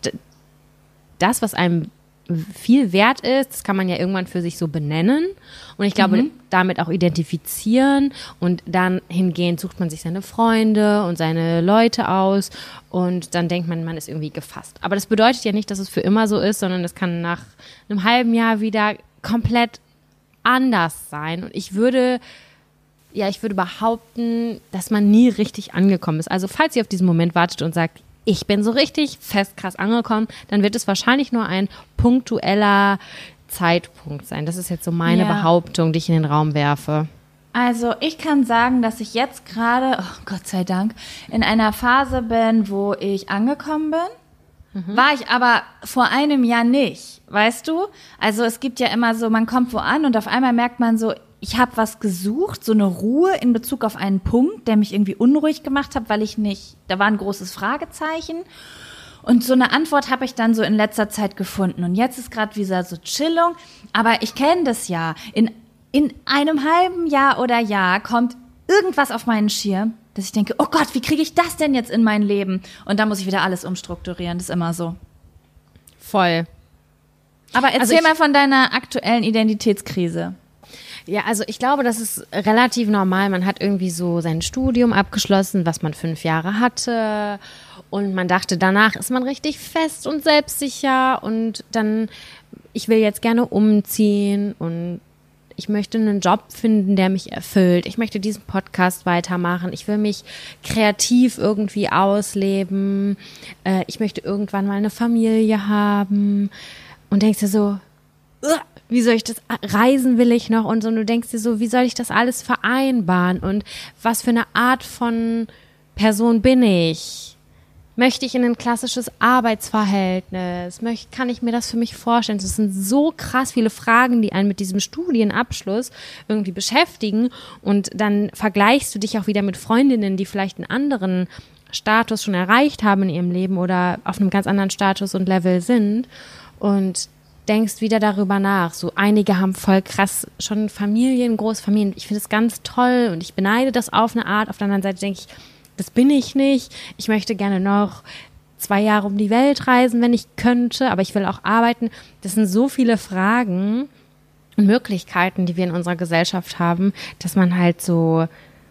das, was einem viel wert ist, das kann man ja irgendwann für sich so benennen und ich glaube, damit auch identifizieren und dann hingehend sucht man sich seine Freunde und seine Leute aus und dann denkt man, man ist irgendwie gefasst. Aber das bedeutet ja nicht, dass es für immer so ist, sondern es kann nach einem halben Jahr wieder komplett anders sein und ich würde behaupten, dass man nie richtig angekommen ist. Also falls ihr auf diesen Moment wartet und sagt, ich bin so richtig fest krass angekommen, dann wird es wahrscheinlich nur ein punktueller Zeitpunkt sein. Das ist jetzt so meine Behauptung, die ich in den Raum werfe. Also ich kann sagen, dass ich jetzt gerade, oh Gott sei Dank, in einer Phase bin, wo ich angekommen bin. War ich aber vor einem Jahr nicht, weißt du? Also es gibt ja immer so, man kommt wo an und auf einmal merkt man so, ich habe was gesucht, so eine Ruhe in Bezug auf einen Punkt, der mich irgendwie unruhig gemacht hat, weil da war ein großes Fragezeichen. Und so eine Antwort habe ich dann so in letzter Zeit gefunden. Und jetzt ist gerade wieder so Chillung. Aber ich kenne das ja. In einem halben Jahr oder Jahr kommt irgendwas auf meinen Schirm, dass ich denke, oh Gott, wie kriege ich das denn jetzt in mein Leben? Und dann muss ich wieder alles umstrukturieren. Das ist immer so. Voll. Aber erzähl mal von deiner aktuellen Identitätskrise. Ja, also ich glaube, das ist relativ normal. Man hat irgendwie so sein Studium abgeschlossen, was man 5 Jahre hatte. Und man dachte, danach ist man richtig fest und selbstsicher. Und dann, ich will jetzt gerne umziehen und ich möchte einen Job finden, der mich erfüllt. Ich möchte diesen Podcast weitermachen. Ich will mich kreativ irgendwie ausleben. Ich möchte irgendwann mal eine Familie haben. Und denkst dir so, wie soll ich das, reisen will ich noch und so, und du denkst dir so, wie soll ich das alles vereinbaren und was für eine Art von Person bin ich? Möchte ich in ein klassisches Arbeitsverhältnis? Kann ich mir das für mich vorstellen? Das sind so krass viele Fragen, die einen mit diesem Studienabschluss irgendwie beschäftigen und dann vergleichst du dich auch wieder mit Freundinnen, die vielleicht einen anderen Status schon erreicht haben in ihrem Leben oder auf einem ganz anderen Status und Level sind und denkst wieder darüber nach. So einige haben voll krass schon Familien, Großfamilien. Ich finde es ganz toll und ich beneide das auf eine Art. Auf der anderen Seite denke ich, das bin ich nicht. Ich möchte gerne noch 2 Jahre um die Welt reisen, wenn ich könnte, aber ich will auch arbeiten. Das sind so viele Fragen und Möglichkeiten, die wir in unserer Gesellschaft haben, dass man halt so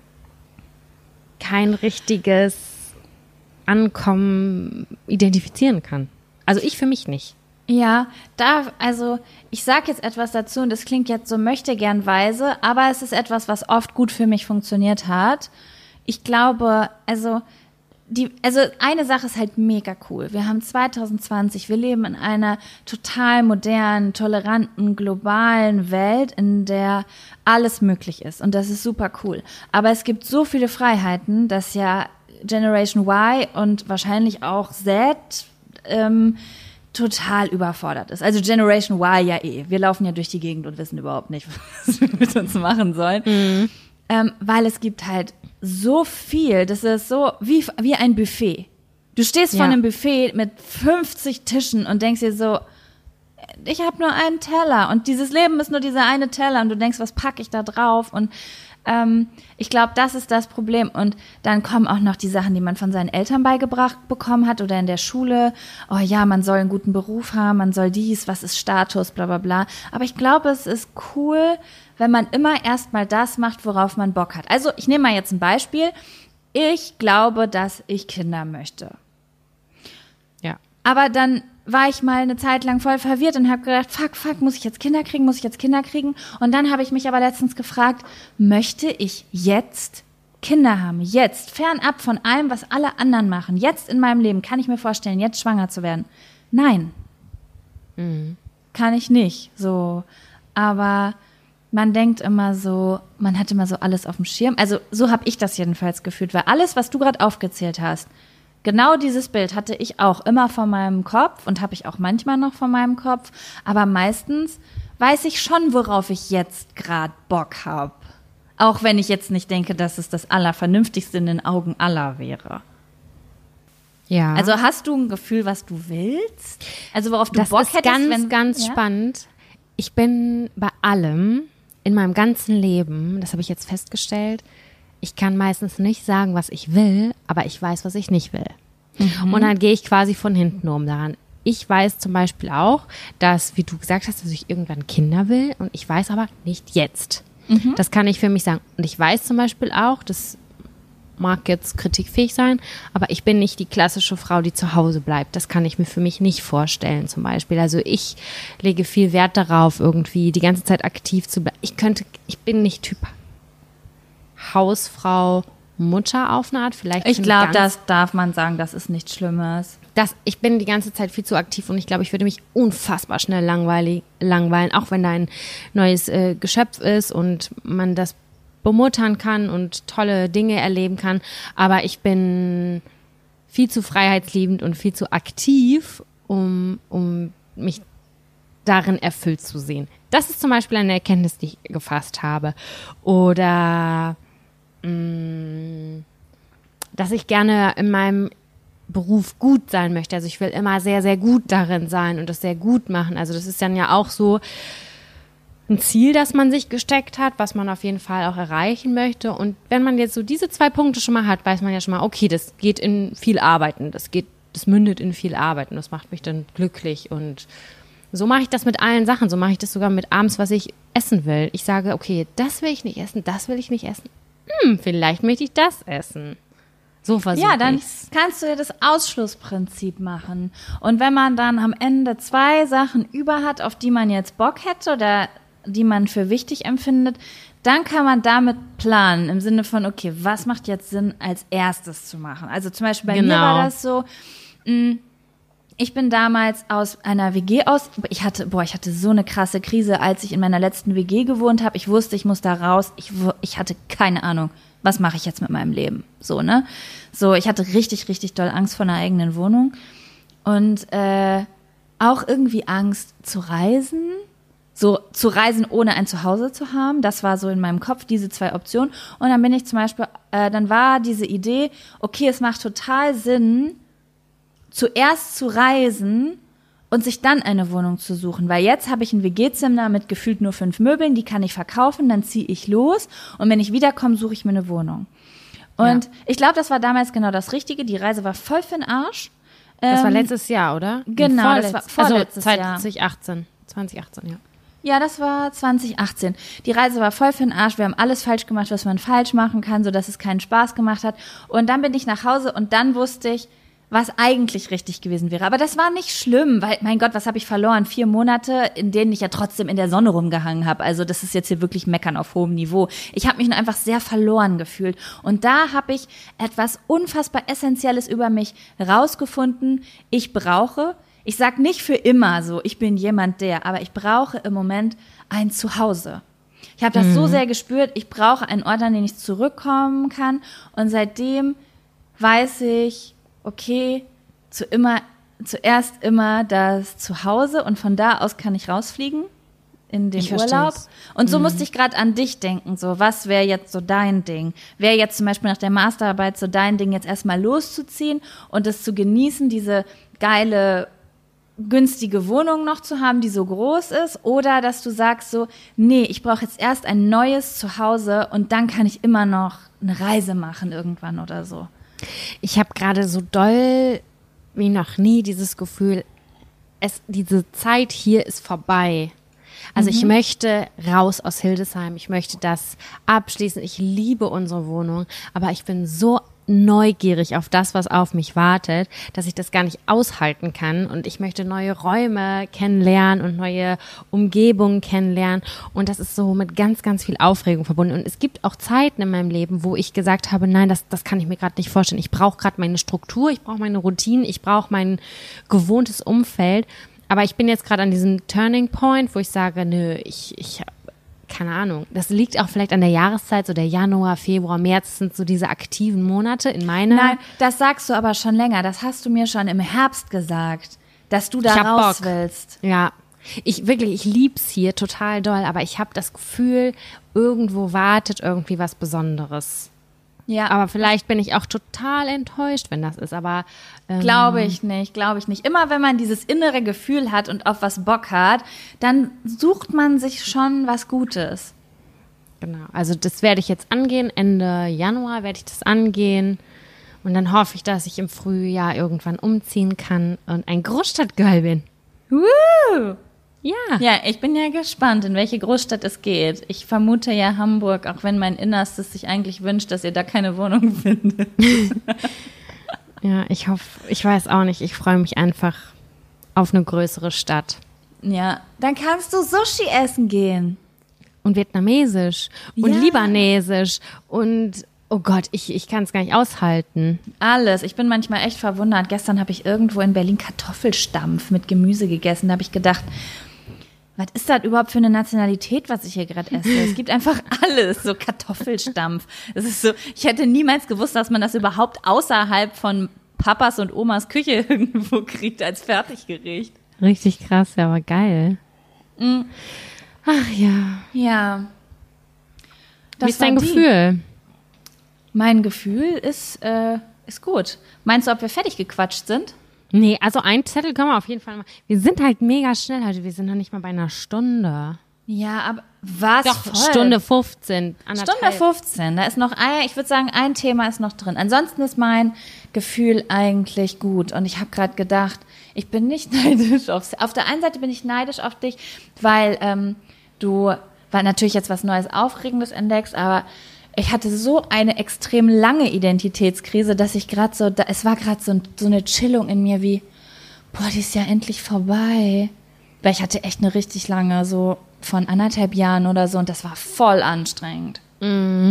kein richtiges Ankommen identifizieren kann. Also ich für mich nicht. Ja, also ich sage jetzt etwas dazu und das klingt jetzt so möchtegernweise, aber es ist etwas, was oft gut für mich funktioniert hat. Ich glaube, also eine Sache ist halt mega cool. Wir haben 2020, wir leben in einer total modernen, toleranten, globalen Welt, in der alles möglich ist und das ist super cool. Aber es gibt so viele Freiheiten, dass ja Generation Y und wahrscheinlich auch Z, total überfordert ist. Also Generation Y ja eh. Wir laufen ja durch die Gegend und wissen überhaupt nicht, was wir mit uns machen sollen. Weil es gibt halt so viel, das ist so wie ein Buffet. Du stehst vor einem Buffet mit 50 Tischen und denkst dir so, ich habe nur einen Teller und dieses Leben ist nur dieser eine Teller und du denkst, was packe ich da drauf? Und ich glaube, das ist das Problem. Und dann kommen auch noch die Sachen, die man von seinen Eltern beigebracht bekommen hat oder in der Schule. Oh ja, man soll einen guten Beruf haben, man soll dies, was ist Status, bla bla bla. Aber ich glaube, es ist cool, wenn man immer erstmal das macht, worauf man Bock hat. Also ich nehme mal jetzt ein Beispiel. Ich glaube, dass ich Kinder möchte. Ja. Aber dann war ich mal eine Zeit lang voll verwirrt und habe gedacht, fuck, muss ich jetzt Kinder kriegen? Und dann habe ich mich aber letztens gefragt, möchte ich jetzt Kinder haben? Jetzt, fernab von allem, was alle anderen machen. Jetzt in meinem Leben, kann ich mir vorstellen, jetzt schwanger zu werden? Nein. Kann ich nicht. So. Aber man denkt immer so, man hat immer so alles auf dem Schirm. Also so habe ich das jedenfalls gefühlt, weil alles, was du gerade aufgezählt hast, genau dieses Bild hatte ich auch immer vor meinem Kopf und habe ich auch manchmal noch vor meinem Kopf. Aber meistens weiß ich schon, worauf ich jetzt gerade Bock habe. Auch wenn ich jetzt nicht denke, dass es das Allervernünftigste in den Augen aller wäre. Ja. Also hast du ein Gefühl, was du willst? Also worauf du Bock hättest? Das ist ganz spannend. Ich bin bei allem in meinem ganzen Leben, das habe ich jetzt festgestellt, ich kann meistens nicht sagen, was ich will, aber ich weiß, was ich nicht will. Und dann gehe ich quasi von hinten daran. Ich weiß zum Beispiel auch, dass, wie du gesagt hast, dass ich irgendwann Kinder will und ich weiß aber nicht jetzt. Das kann ich für mich sagen. Und ich weiß zum Beispiel auch, das mag jetzt kritikfähig sein, aber ich bin nicht die klassische Frau, die zu Hause bleibt. Das kann ich mir für mich nicht vorstellen zum Beispiel. Also ich lege viel Wert darauf, irgendwie die ganze Zeit aktiv zu bleiben. Ich bin nicht Typ Hausfrau, Mutter auf eine Art. Vielleicht ich glaube, das darf man sagen, das ist nichts Schlimmes. Ich bin die ganze Zeit viel zu aktiv und ich glaube, ich würde mich unfassbar schnell langweilen, auch wenn da ein neues Geschöpf ist und man das bemuttern kann und tolle Dinge erleben kann. Aber ich bin viel zu freiheitsliebend und viel zu aktiv, um mich darin erfüllt zu sehen. Das ist zum Beispiel eine Erkenntnis, die ich gefasst habe. Oder dass ich gerne in meinem Beruf gut sein möchte. Also ich will immer sehr, sehr gut darin sein und das sehr gut machen. Also das ist dann ja auch so ein Ziel, das man sich gesteckt hat, was man auf jeden Fall auch erreichen möchte. Und wenn man jetzt so diese 2 Punkte schon mal hat, weiß man ja schon mal, okay, das geht in viel Arbeiten. Das mündet in viel Arbeiten. Das macht mich dann glücklich. Und so mache ich das mit allen Sachen. So mache ich das sogar mit abends, was ich essen will. Ich sage, okay, das will ich nicht essen, das will ich nicht essen. Vielleicht möchte ich das essen. So versuche ich. Ja, dann kannst du ja das Ausschlussprinzip machen. Und wenn man dann am Ende 2 Sachen über hat, auf die man jetzt Bock hätte oder die man für wichtig empfindet, dann kann man damit planen, im Sinne von, okay, was macht jetzt Sinn, als erstes zu machen? Also zum Beispiel bei mir war das so, ich bin damals aus einer WG ich hatte so eine krasse Krise, als ich in meiner letzten WG gewohnt habe. Ich wusste, ich muss da raus. Ich hatte keine Ahnung, was mache ich jetzt mit meinem Leben? So, ne? So, ich hatte richtig, richtig doll Angst vor einer eigenen Wohnung und auch irgendwie Angst zu reisen. So zu reisen, ohne ein Zuhause zu haben, das war so in meinem Kopf, diese 2 Optionen. Und dann bin ich zum Beispiel, dann war diese Idee, okay, es macht total Sinn, zuerst zu reisen und sich dann eine Wohnung zu suchen. Weil jetzt habe ich ein WG-Zimmer mit gefühlt nur 5 Möbeln, die kann ich verkaufen, dann ziehe ich los und wenn ich wiederkomme, suche ich mir eine Wohnung. Und ich glaube, das war damals genau das Richtige. Die Reise war voll für den Arsch. Das war letztes Jahr, oder? Genau, das war vorletztes Jahr. 2018, ja. Ja, das war 2018. Die Reise war voll für den Arsch. Wir haben alles falsch gemacht, was man falsch machen kann, sodass es keinen Spaß gemacht hat. Und dann bin ich nach Hause und dann wusste ich, was eigentlich richtig gewesen wäre. Aber das war nicht schlimm, weil, mein Gott, was habe ich verloren? 4 Monate, in denen ich ja trotzdem in der Sonne rumgehangen habe. Also das ist jetzt hier wirklich Meckern auf hohem Niveau. Ich habe mich nur einfach sehr verloren gefühlt. Und da habe ich etwas unfassbar Essentielles über mich rausgefunden. Ich sag nicht für immer so, ich bin jemand aber ich brauche im Moment ein Zuhause. Ich habe das so sehr gespürt, ich brauche einen Ort, an den ich zurückkommen kann. Und seitdem weiß ich, okay, zu immer zuerst immer das Zuhause und von da aus kann ich rausfliegen in den Urlaub. Und so musste ich gerade an dich denken, so was wäre jetzt so dein Ding? Wäre jetzt zum Beispiel nach der Masterarbeit so dein Ding, jetzt erstmal loszuziehen und es zu genießen, diese geile, günstige Wohnung noch zu haben, die so groß ist? Oder dass du sagst so, nee, ich brauche jetzt erst ein neues Zuhause und dann kann ich immer noch eine Reise machen irgendwann oder so? Ich habe gerade so doll wie noch nie dieses Gefühl, diese Zeit hier ist vorbei. Also ich möchte raus aus Hildesheim, ich möchte das abschließen, ich liebe unsere Wohnung, aber ich bin so neugierig auf das, was auf mich wartet, dass ich das gar nicht aushalten kann und ich möchte neue Räume kennenlernen und neue Umgebungen kennenlernen und das ist so mit ganz, ganz viel Aufregung verbunden und es gibt auch Zeiten in meinem Leben, wo ich gesagt habe, nein, das kann ich mir gerade nicht vorstellen, ich brauche gerade meine Struktur, ich brauche meine Routine, ich brauche mein gewohntes Umfeld. Aber ich bin jetzt gerade an diesem Turning Point, wo ich sage, nö, ich keine Ahnung. Das liegt auch vielleicht an der Jahreszeit, so der Januar, Februar, März sind so diese aktiven Monate in meiner. Nein, das sagst du aber schon länger. Das hast du mir schon im Herbst gesagt, dass du da raus willst. Ja, ich lieb's hier total doll, aber ich habe das Gefühl, irgendwo wartet irgendwie was Besonderes. Ja. Aber vielleicht bin ich auch total enttäuscht, wenn das ist, aber glaube ich nicht. Immer wenn man dieses innere Gefühl hat und auf was Bock hat, dann sucht man sich schon was Gutes. Genau, also das werde ich jetzt angehen, Ende Januar werde ich das angehen und dann hoffe ich, dass ich im Frühjahr irgendwann umziehen kann und ein Großstadtgirl bin. Woo! Ja. Ja, ich bin ja gespannt, in welche Großstadt es geht. Ich vermute ja Hamburg, auch wenn mein Innerstes sich eigentlich wünscht, dass ihr da keine Wohnung findet. Ja, ich hoffe, ich weiß auch nicht, ich freue mich einfach auf eine größere Stadt. Ja, dann kannst du Sushi essen gehen. Und vietnamesisch und libanesisch und oh Gott, ich kann es gar nicht aushalten. Alles. Ich bin manchmal echt verwundert. Gestern habe ich irgendwo in Berlin Kartoffelstampf mit Gemüse gegessen. Da habe ich gedacht, was ist das überhaupt für eine Nationalität, was ich hier gerade esse? Es gibt einfach alles, so Kartoffelstampf. Es ist so, ich hätte niemals gewusst, dass man das überhaupt außerhalb von Papas und Omas Küche irgendwo kriegt als Fertiggericht. Richtig krass, ja, aber geil. Mhm. Ach ja. Ja. Wie ist dein Gefühl? Mein Gefühl ist gut. Meinst du, ob wir fertig gequatscht sind? Nee, also ein Zettel können wir auf jeden Fall machen. Wir sind halt mega schnell heute. Wir sind noch nicht mal bei einer Stunde. Ja, aber was? Doch, voll. Stunde 15. Stunde 15. Da ist noch ich würde sagen, ein Thema ist noch drin. Ansonsten ist mein Gefühl eigentlich gut. Und ich habe gerade gedacht, ich bin nicht neidisch auf der einen Seite bin ich neidisch auf dich, weil du natürlich jetzt was Neues, Aufregendes entdeckst, aber ich hatte so eine extrem lange Identitätskrise, dass ich gerade so, es war gerade so eine Chillung in mir wie, boah, die ist ja endlich vorbei. Weil ich hatte echt eine richtig lange, so von 1,5 Jahren oder so und das war voll anstrengend. Mm.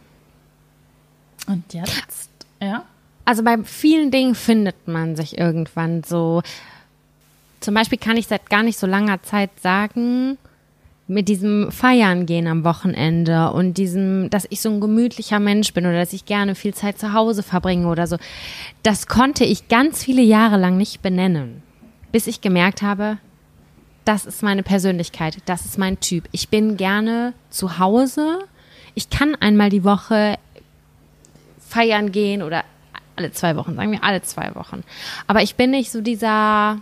Und jetzt, ja? Also bei vielen Dingen findet man sich irgendwann so. Zum Beispiel kann ich seit gar nicht so langer Zeit sagen, mit diesem Feiern gehen am Wochenende und diesem, dass ich so ein gemütlicher Mensch bin oder dass ich gerne viel Zeit zu Hause verbringe oder so, das konnte ich ganz viele Jahre lang nicht benennen, bis ich gemerkt habe, das ist meine Persönlichkeit, das ist mein Typ. Ich bin gerne zu Hause, ich kann einmal die Woche feiern gehen oder alle 2 Wochen, sagen wir alle 2 Wochen. Aber ich bin nicht so dieser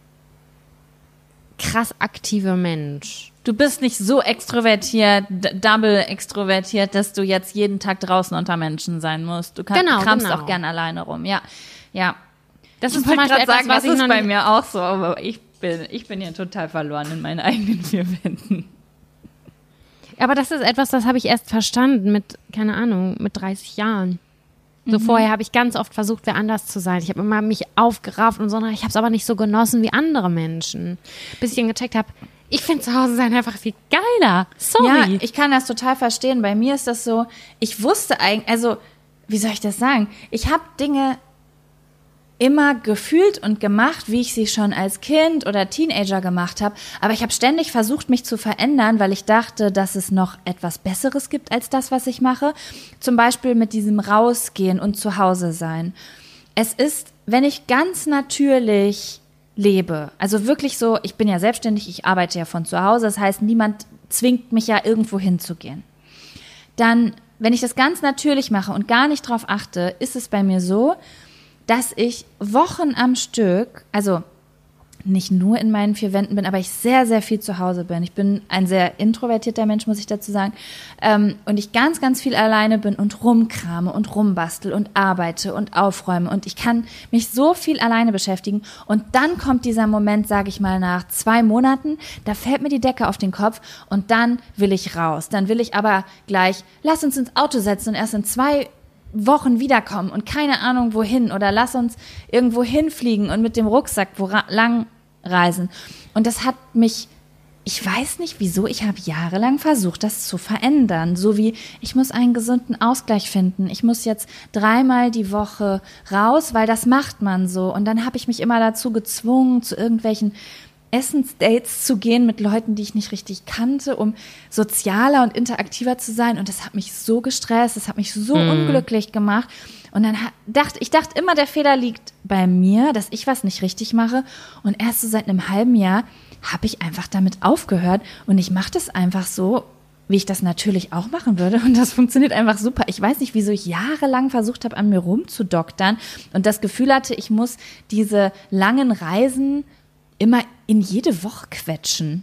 krass aktive Mensch. Du bist nicht so extrovertiert, double extrovertiert, dass du jetzt jeden Tag draußen unter Menschen sein musst. Du kramst auch gern alleine rum. Ja. Das ist zum Beispiel etwas, was ist bei mir auch so, aber ich bin ja total verloren in meinen eigenen 4 Wänden. Aber das ist etwas, das habe ich erst verstanden mit, keine Ahnung, mit 30 Jahren. So vorher habe ich ganz oft versucht, wer anders zu sein. Ich habe immer mich aufgerafft und so, ich habe es aber nicht so genossen wie andere Menschen. Bis ich dann gecheckt habe, ich finde zu Hause sein einfach viel geiler. Sorry. Ja, ich kann das total verstehen. Bei mir ist das so, ich wusste eigentlich, also, wie soll ich das sagen? Ich habe Dinge immer gefühlt und gemacht, wie ich sie schon als Kind oder Teenager gemacht habe. Aber ich habe ständig versucht, mich zu verändern, weil ich dachte, dass es noch etwas Besseres gibt als das, was ich mache. Zum Beispiel mit diesem Rausgehen und zu Hause sein. Es ist wenn ich ganz natürlich lebe, also wirklich so, ich bin ja selbstständig, ich arbeite ja von zu Hause, das heißt, niemand zwingt mich ja irgendwo hinzugehen. Dann, wenn ich das ganz natürlich mache und gar nicht drauf achte, ist es bei mir so, dass ich Wochen am Stück, also nicht nur in meinen 4 Wänden bin, aber ich sehr, sehr viel zu Hause bin. Ich bin ein sehr introvertierter Mensch, muss ich dazu sagen. Und ich ganz, ganz viel alleine bin und rumkrame und rumbastel und arbeite und aufräume. Und ich kann mich so viel alleine beschäftigen. Und dann kommt dieser Moment, sage ich mal, nach 2 Monaten, da fällt mir die Decke auf den Kopf und dann will ich raus. Dann will ich aber gleich, lass uns ins Auto setzen und erst in 2 Wochen wiederkommen und keine Ahnung wohin oder lass uns irgendwo hinfliegen und mit dem Rucksack lang reisen. Und das hat mich, ich weiß nicht wieso, ich habe jahrelang versucht, das zu verändern. So wie, ich muss einen gesunden Ausgleich finden. Ich muss jetzt 3-mal die Woche raus, weil das macht man so. Und dann habe ich mich immer dazu gezwungen, zu irgendwelchen Essensdates zu gehen mit Leuten, die ich nicht richtig kannte, um sozialer und interaktiver zu sein. Und das hat mich so gestresst, das hat mich so unglücklich gemacht. Und dann dachte ich immer, der Fehler liegt bei mir, dass ich was nicht richtig mache. Und erst so seit einem halben Jahr habe ich einfach damit aufgehört. Und ich mache das einfach so, wie ich das natürlich auch machen würde. Und das funktioniert einfach super. Ich weiß nicht, wieso ich jahrelang versucht habe, an mir rumzudoktern und das Gefühl hatte, ich muss diese langen Reisen immer in jede Woche quetschen.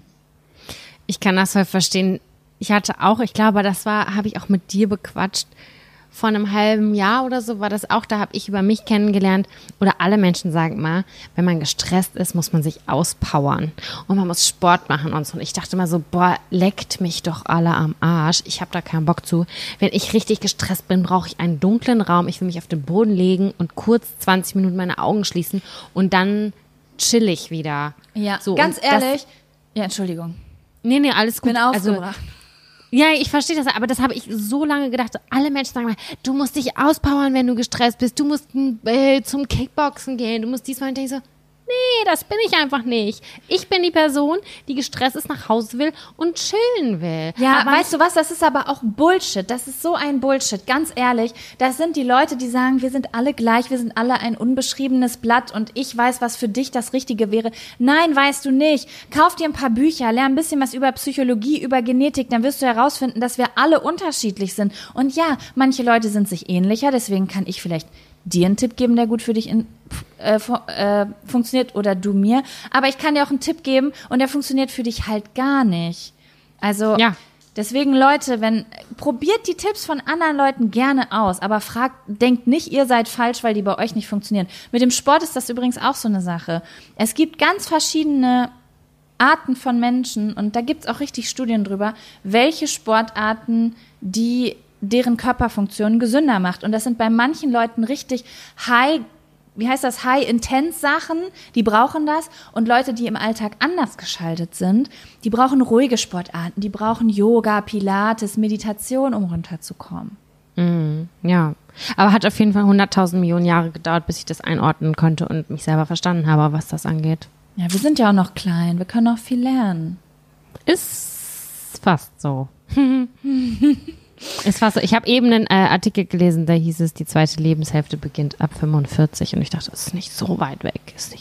Ich kann das voll verstehen. Ich hatte auch, ich glaube, habe ich auch mit dir bequatscht. Vor einem halben Jahr oder so war das auch, da habe ich über mich kennengelernt. Oder alle Menschen sagen mal, wenn man gestresst ist, muss man sich auspowern. Und man muss Sport machen und so. Und ich dachte immer so, boah, leckt mich doch alle am Arsch. Ich habe da keinen Bock zu. Wenn ich richtig gestresst bin, brauche ich einen dunklen Raum. Ich will mich auf den Boden legen und kurz 20 Minuten meine Augen schließen und dann chillig wieder. Ja, so, ganz ehrlich. Ja, Entschuldigung. Nee, alles gut. Bin aufgebracht. Ja, ich verstehe das, aber das habe ich so lange gedacht. So, alle Menschen sagen mal, du musst dich auspowern, wenn du gestresst bist. Du musst zum Kickboxen gehen. Du musst diesmal. Und ich so, nee, das bin ich einfach nicht. Ich bin die Person, die gestresst ist, nach Hause will und chillen will. Ja, aber weißt du was, das ist aber auch Bullshit. Das ist so ein Bullshit, ganz ehrlich. Das sind die Leute, die sagen, wir sind alle gleich, wir sind alle ein unbeschriebenes Blatt und ich weiß, was für dich das Richtige wäre. Nein, weißt du nicht. Kauf dir ein paar Bücher, lern ein bisschen was über Psychologie, über Genetik, dann wirst du herausfinden, dass wir alle unterschiedlich sind. Und ja, manche Leute sind sich ähnlicher, deswegen kann ich vielleicht dir einen Tipp geben, der gut für dich funktioniert oder du mir. Aber ich kann dir auch einen Tipp geben und der funktioniert für dich halt gar nicht. Also ja. Deswegen Leute, probiert die Tipps von anderen Leuten gerne aus, aber denkt nicht, ihr seid falsch, weil die bei euch nicht funktionieren. Mit dem Sport ist das übrigens auch so eine Sache. Es gibt ganz verschiedene Arten von Menschen und da gibt's auch richtig Studien drüber, welche Sportarten deren Körperfunktion gesünder macht. Und das sind bei manchen Leuten richtig High-Intense-Sachen, die brauchen das. Und Leute, die im Alltag anders geschaltet sind, die brauchen ruhige Sportarten, die brauchen Yoga, Pilates, Meditation, um runterzukommen. Ja, aber hat auf jeden Fall 100.000 Millionen Jahre gedauert, bis ich das einordnen konnte und mich selber verstanden habe, was das angeht. Ja, wir sind ja auch noch klein, wir können auch viel lernen. Ist fast so. Ist fast so. Ich habe eben einen Artikel gelesen, da hieß es, die zweite Lebenshälfte beginnt ab 45 und ich dachte, das ist nicht so weit weg,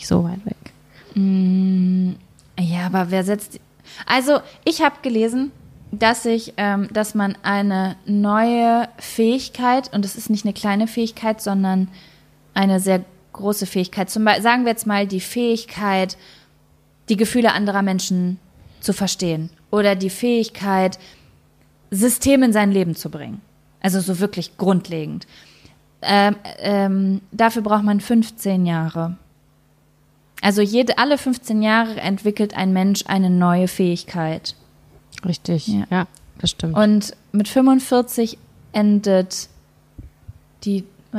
Ja, aber also ich habe gelesen, dass man eine neue Fähigkeit, und das ist nicht eine kleine Fähigkeit, sondern eine sehr große Fähigkeit, sagen wir jetzt mal die Fähigkeit, die Gefühle anderer Menschen zu verstehen oder die Fähigkeit, Systeme in sein Leben zu bringen. Also so wirklich grundlegend. Dafür braucht man 15 Jahre. Also alle 15 Jahre entwickelt ein Mensch eine neue Fähigkeit. Richtig, ja, das stimmt. Und mit 45 endet die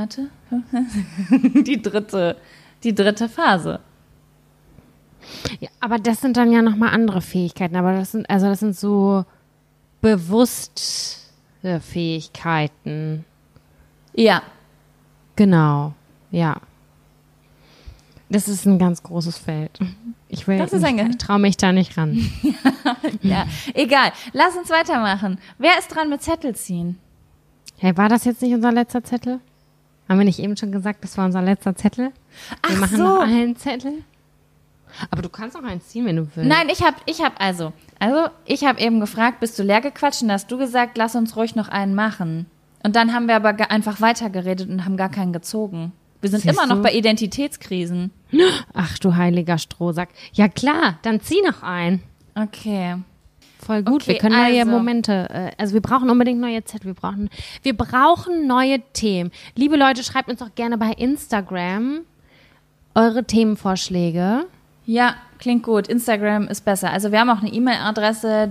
dritte Phase. Ja, aber das sind dann ja nochmal andere Fähigkeiten. Aber das sind so bewusste Fähigkeiten. Ja. Genau, ja. Das ist ein ganz großes Feld. Ich traue mich da nicht ran. Ja, egal. Lass uns weitermachen. Wer ist dran mit Zettel ziehen? Hey, war das jetzt nicht unser letzter Zettel? Haben wir nicht eben schon gesagt, das war unser letzter Zettel? Wir machen noch einen Zettel. Aber du kannst auch einen ziehen, wenn du willst. Nein, ich habe eben gefragt, bist du leer gequatscht? Und da hast du gesagt, lass uns ruhig noch einen machen. Und dann haben wir aber einfach weitergeredet und haben gar keinen gezogen. Wir sind immer noch bei Identitätskrisen. Ach du heiliger Strohsack. Ja klar, dann zieh noch einen. Okay. Voll gut, okay, wir können neue Momente, also wir brauchen unbedingt neue Zettel, wir brauchen neue Themen. Liebe Leute, schreibt uns doch gerne bei Instagram eure Themenvorschläge. Ja, klingt gut. Instagram ist besser. Also wir haben auch eine E-Mail-Adresse,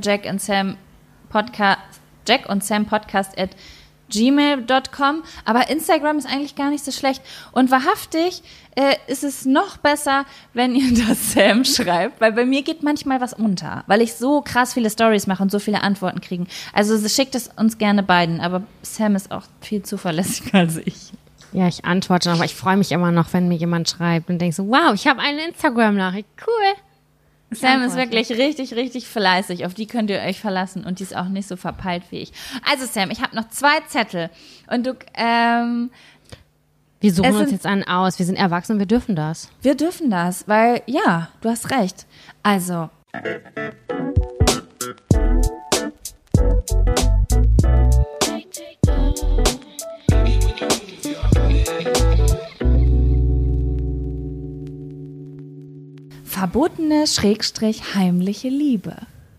jackandsam.podcast@gmail.com, aber Instagram ist eigentlich gar nicht so schlecht. Und wahrhaftig ist es noch besser, wenn ihr das Sam schreibt, weil bei mir geht manchmal was unter, weil ich so krass viele Stories mache und so viele Antworten kriege. Also schickt es uns gerne beiden, aber Sam ist auch viel zuverlässiger als ich. Ja, ich antworte, aber ich freue mich immer noch, wenn mir jemand schreibt und denke so, wow, ich habe eine Instagram-Nachricht, cool. Sam ist wirklich richtig, richtig fleißig. Auf die könnt ihr euch verlassen und die ist auch nicht so verpeilt wie ich. Also Sam, ich habe noch 2 Zettel und du, wir suchen uns jetzt einen aus. Wir sind erwachsen, wir dürfen das. Wir dürfen das, weil, ja, du hast recht. Also. Verbotene / heimliche Liebe.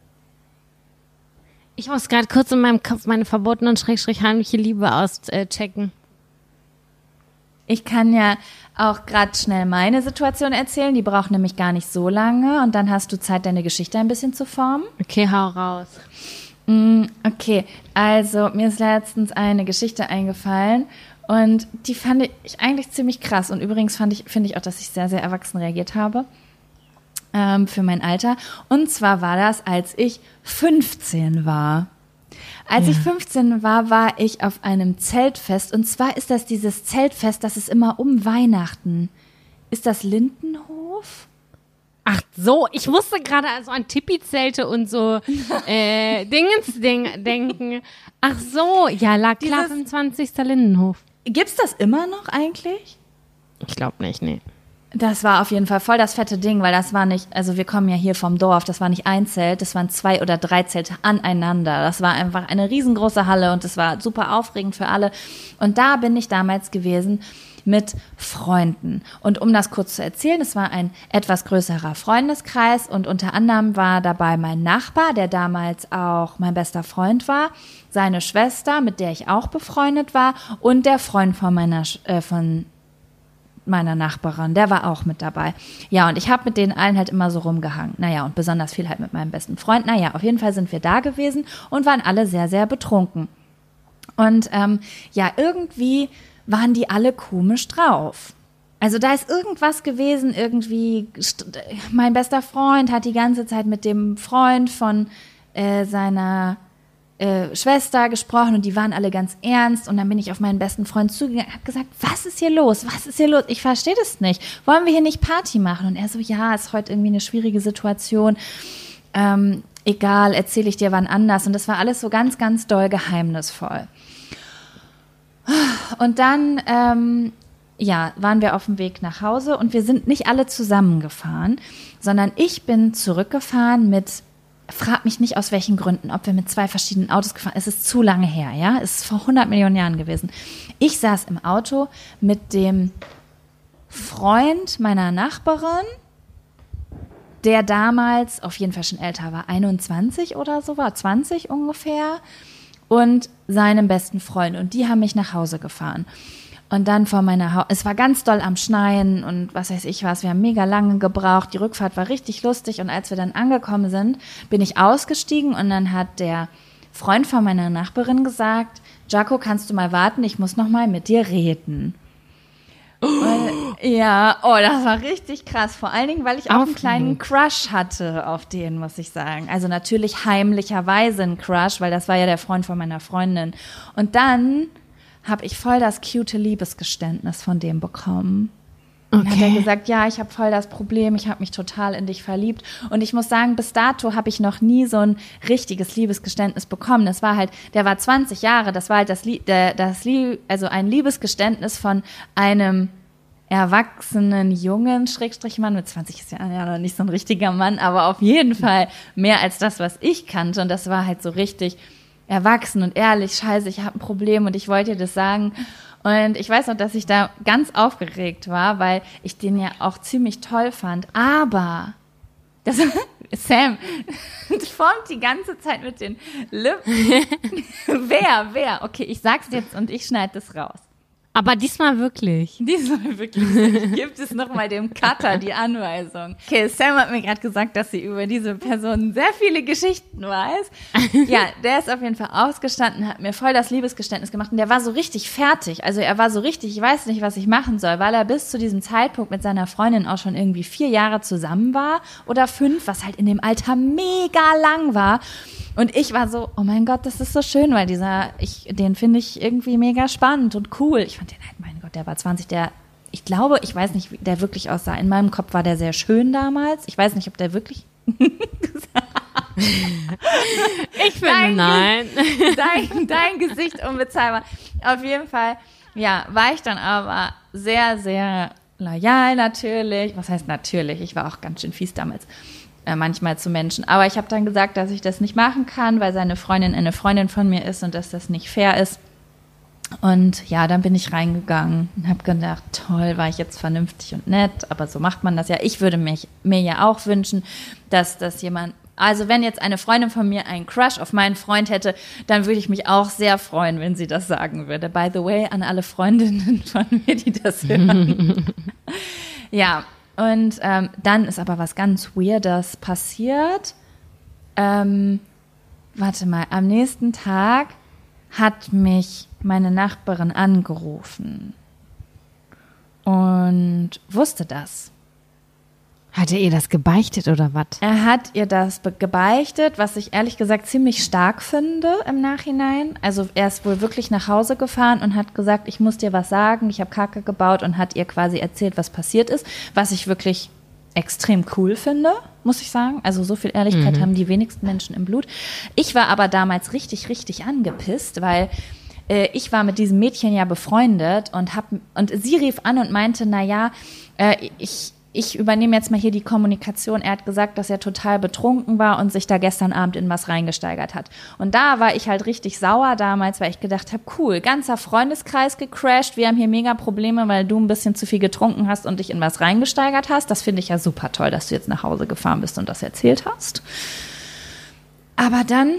Ich muss gerade kurz in meinem Kopf meine verbotene und / heimliche Liebe auschecken. Ich kann ja auch gerade schnell meine Situation erzählen. Die braucht nämlich gar nicht so lange. Und dann hast du Zeit, deine Geschichte ein bisschen zu formen. Okay, hau raus. Okay, also mir ist letztens eine Geschichte eingefallen. Und die fand ich eigentlich ziemlich krass. Und übrigens finde ich auch, dass ich sehr, sehr erwachsen reagiert habe. Für mein Alter. Und zwar war das, als ich 15 war. Als ich 15 war, war ich auf einem Zeltfest. Und zwar ist das dieses Zeltfest, das ist immer um Weihnachten. Ist das Lindenhof? Ach so, ich musste gerade also an Tipi-Zelte und so denken. Ach so, ja, lag klar 25. Lindenhof. Gibt's das immer noch eigentlich? Ich glaube nicht, nee. Das war auf jeden Fall voll das fette Ding, weil das war nicht, also wir kommen ja hier vom Dorf, das war nicht ein Zelt, das waren 2 oder 3 Zelte aneinander. Das war einfach eine riesengroße Halle und das war super aufregend für alle. Und da bin ich damals gewesen mit Freunden. Und um das kurz zu erzählen, es war ein etwas größerer Freundeskreis und unter anderem war dabei mein Nachbar, der damals auch mein bester Freund war, seine Schwester, mit der ich auch befreundet war und der Freund von meiner Nachbarin, der war auch mit dabei. Ja, und ich habe mit denen allen halt immer so rumgehangen. Naja, und besonders viel halt mit meinem besten Freund. Naja, auf jeden Fall sind wir da gewesen und waren alle sehr, sehr betrunken. Und ja, irgendwie waren die alle komisch drauf. Also da ist irgendwas gewesen, irgendwie, mein bester Freund hat die ganze Zeit mit dem Freund von seiner Schwester gesprochen und die waren alle ganz ernst und dann bin ich auf meinen besten Freund zugegangen und habe gesagt, was ist hier los? Was ist hier los? Ich verstehe das nicht. Wollen wir hier nicht Party machen? Und er so, ja, ist heute irgendwie eine schwierige Situation. Egal, erzähle ich dir wann anders. Und das war alles so ganz, ganz doll geheimnisvoll. Und dann, ja, waren wir auf dem Weg nach Hause und wir sind nicht alle zusammengefahren, sondern ich bin zurückgefahren mit, frag mich nicht aus welchen Gründen, ob wir mit 2 verschiedenen Autos gefahren sind. Es ist zu lange her, ja. Es ist vor 100 Millionen Jahren gewesen. Ich saß im Auto mit dem Freund meiner Nachbarin, der damals auf jeden Fall schon älter war, 21 oder so war, 20 ungefähr, und seinem besten Freund. Und die haben mich nach Hause gefahren. Und dann vor meiner es war ganz doll am Schneien und was weiß ich was, wir haben mega lange gebraucht, die Rückfahrt war richtig lustig und als wir dann angekommen sind, bin ich ausgestiegen und dann hat der Freund von meiner Nachbarin gesagt, Jaco, kannst du mal warten, ich muss noch mal mit dir reden. Und, ja, oh, das war richtig krass, vor allen Dingen, weil ich auch einen kleinen Crush hatte auf den, muss ich sagen. Also natürlich heimlicherweise ein Crush, weil das war ja der Freund von meiner Freundin. Und dann habe ich voll das cute Liebesgeständnis von dem bekommen. Und hat er gesagt, ja, ich habe voll das Problem, ich habe mich total in dich verliebt. Und ich muss sagen, bis dato habe ich noch nie so ein richtiges Liebesgeständnis bekommen. Das war halt, der war 20 Jahre, das war halt also ein Liebesgeständnis von einem erwachsenen Jungen, Schrägstrich Mann, mit 20 ist ja noch nicht so ein richtiger Mann, aber auf jeden Fall mehr als das, was ich kannte. Und das war halt so richtig erwachsen und ehrlich, scheiße, ich habe ein Problem und ich wollte dir das sagen. Und ich weiß noch, dass ich da ganz aufgeregt war, weil ich den ja auch ziemlich toll fand. Aber Sam formt die ganze Zeit mit den Lippen. Wer? Okay, ich sag's jetzt und ich schneide das raus. Aber diesmal wirklich. Diesmal wirklich. Gibt es nochmal dem Cutter die Anweisung. Okay, Sam hat mir gerade gesagt, dass sie über diese Person sehr viele Geschichten weiß. Ja, der ist auf jeden Fall ausgestanden, hat mir voll das Liebesgeständnis gemacht und der war so richtig fertig. Also er war so richtig, ich weiß nicht, was ich machen soll, weil er bis zu diesem Zeitpunkt mit seiner Freundin auch schon irgendwie 4 Jahre zusammen war oder 5, was halt in dem Alter mega lang war. Und ich war so, oh mein Gott, das ist so schön, weil den finde ich irgendwie mega spannend und cool. Ich fand den halt, mein Gott, der war 20, ich glaube, ich weiß nicht, wie der wirklich aussah. In meinem Kopf war der sehr schön damals. Ich weiß nicht, ob der wirklich Ich finde, nein. Dein Gesicht unbezahlbar. Auf jeden Fall, ja, war ich dann aber sehr, sehr loyal natürlich. Was heißt natürlich? Ich war auch ganz schön fies damals. Manchmal zu Menschen. Aber ich habe dann gesagt, dass ich das nicht machen kann, weil seine Freundin eine Freundin von mir ist und dass das nicht fair ist. Und ja, dann bin ich reingegangen und habe gedacht, toll, war ich jetzt vernünftig und nett, aber so macht man das ja. Ich würde mir ja auch wünschen, dass das jemand, also wenn jetzt eine Freundin von mir einen Crush auf meinen Freund hätte, dann würde ich mich auch sehr freuen, wenn sie das sagen würde. By the way, an alle Freundinnen von mir, die das hören. Ja. Und dann ist aber was ganz Weirdes passiert. Warte mal, am nächsten Tag hat mich meine Nachbarin angerufen und wusste das. Hat er ihr das gebeichtet oder was? Er hat ihr das gebeichtet, was ich ehrlich gesagt ziemlich stark finde im Nachhinein. Also er ist wohl wirklich nach Hause gefahren und hat gesagt, ich muss dir was sagen, ich habe Kacke gebaut und hat ihr quasi erzählt, was passiert ist, was ich wirklich extrem cool finde, muss ich sagen. Also so viel Ehrlichkeit haben die wenigsten Menschen im Blut. Ich war aber damals richtig, richtig angepisst, weil ich war mit diesem Mädchen ja befreundet und sie rief an und meinte, ich übernehme jetzt mal hier die Kommunikation. Er hat gesagt, dass er total betrunken war und sich da gestern Abend in was reingesteigert hat. Und da war ich halt richtig sauer damals, weil ich gedacht habe, cool, ganzer Freundeskreis gecrashed. Wir haben hier mega Probleme, weil du ein bisschen zu viel getrunken hast und dich in was reingesteigert hast. Das finde ich ja super toll, dass du jetzt nach Hause gefahren bist und das erzählt hast. Aber dann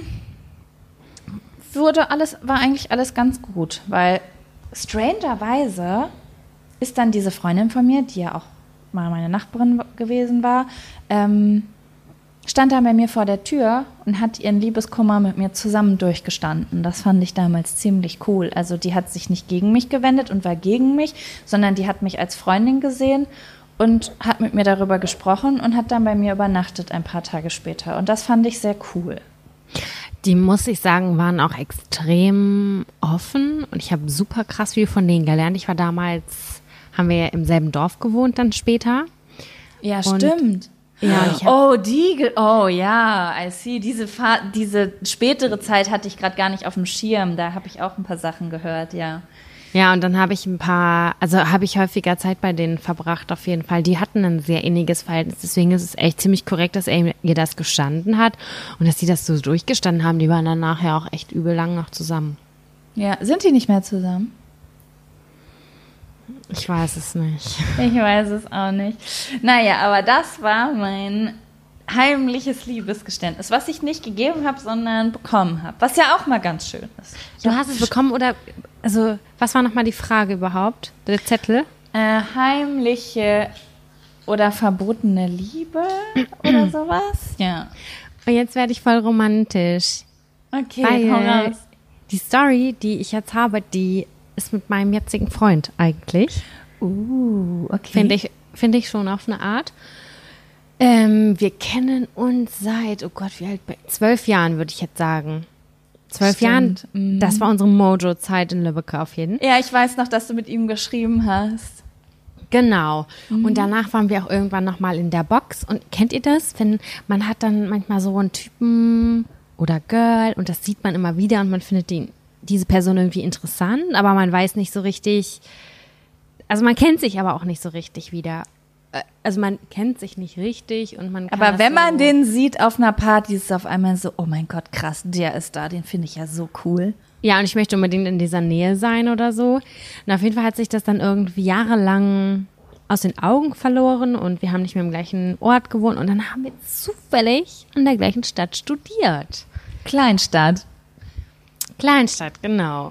war eigentlich alles ganz gut, weil strangerweise ist dann diese Freundin von mir, die ja auch mal meine Nachbarin gewesen war, stand da bei mir vor der Tür und hat ihren Liebeskummer mit mir zusammen durchgestanden. Das fand ich damals ziemlich cool. Also die hat sich nicht gegen mich gewendet und war gegen mich, sondern die hat mich als Freundin gesehen und hat mit mir darüber gesprochen und hat dann bei mir übernachtet ein paar Tage später. Und das fand ich sehr cool. Die, muss ich sagen, waren auch extrem offen und ich habe super krass viel von denen gelernt. Ich war damals, haben wir ja im selben Dorf gewohnt dann später. Ja, und stimmt. Ja, I see. Diese spätere Zeit hatte ich gerade gar nicht auf dem Schirm. Da habe ich auch ein paar Sachen gehört, ja. Ja, und dann habe ich habe ich häufiger Zeit bei denen verbracht, auf jeden Fall. Die hatten ein sehr inniges Verhältnis, deswegen ist es echt ziemlich korrekt, dass er ihr das gestanden hat und dass sie das so durchgestanden haben. Die waren dann nachher auch echt übel lang noch zusammen. Ja, sind die nicht mehr zusammen? Ich weiß es nicht. Ich weiß es auch nicht. Naja, aber das war mein heimliches Liebesgeständnis, was ich nicht gegeben habe, sondern bekommen habe. Was ja auch mal ganz schön ist. Du hast es bekommen oder, also, was war nochmal die Frage überhaupt? Der Zettel? Heimliche oder verbotene Liebe oder sowas? Ja. Und jetzt werde ich voll romantisch. Okay, hau raus. Die Story, die ich jetzt habe, die ist mit meinem jetzigen Freund eigentlich. Okay. Finde ich schon auf eine Art. Wir kennen uns seit, oh Gott, wie alt bin ich? 12 Jahren, würde ich jetzt sagen. 12 Jahren, das war unsere Mojo-Zeit in Lübeck auf jeden Fall. Ja, ich weiß noch, dass du mit ihm geschrieben hast. Genau. Und danach waren wir auch irgendwann nochmal in der Box. Und kennt ihr das? Wenn man hat dann manchmal so einen Typen oder Girl und das sieht man immer wieder und man findet diese Person irgendwie interessant, aber man weiß nicht so richtig, also man kennt sich aber auch nicht so richtig wieder. Also man kennt sich nicht richtig und man kann Aber wenn man den sieht auf einer Party, ist es auf einmal so, oh mein Gott, krass, der ist da, den finde ich ja so cool. Ja, und ich möchte unbedingt in dieser Nähe sein oder so. Und auf jeden Fall hat sich das dann irgendwie jahrelang aus den Augen verloren und wir haben nicht mehr im gleichen Ort gewohnt und dann haben wir zufällig an der gleichen Stadt studiert. Kleinstadt, genau.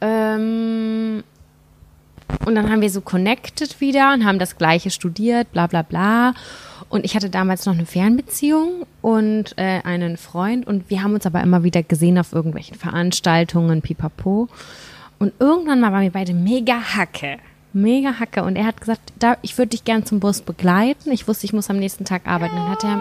Und dann haben wir so connected wieder und haben das Gleiche studiert, bla bla bla. Und ich hatte damals noch eine Fernbeziehung und einen Freund und wir haben uns aber immer wieder gesehen auf irgendwelchen Veranstaltungen, pipapo. Und irgendwann mal waren wir beide mega Hacke. Und er hat gesagt, ich würde dich gern zum Bus begleiten. Ich wusste, ich muss am nächsten Tag arbeiten.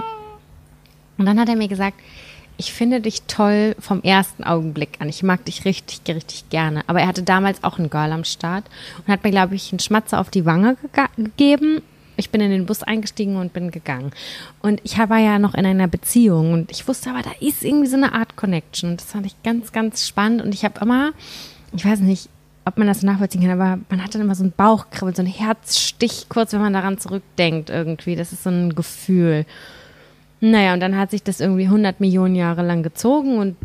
Und dann hat er mir gesagt, ich finde dich toll vom ersten Augenblick an. Ich mag dich richtig, richtig gerne. Aber er hatte damals auch einen Girl am Start und hat mir, glaube ich, einen Schmatzer auf die Wange gegeben. Ich bin in den Bus eingestiegen und bin gegangen. Und ich war ja noch in einer Beziehung und ich wusste aber, da ist irgendwie so eine Art Connection. Und das fand ich ganz, ganz spannend. Und ich habe immer, ich weiß nicht, ob man das nachvollziehen kann, aber man hat dann immer so einen Bauchkribbeln, so einen Herzstich kurz, wenn man daran zurückdenkt irgendwie. Das ist so ein Gefühl. Naja, und dann hat sich das irgendwie 100 Millionen Jahre lang gezogen und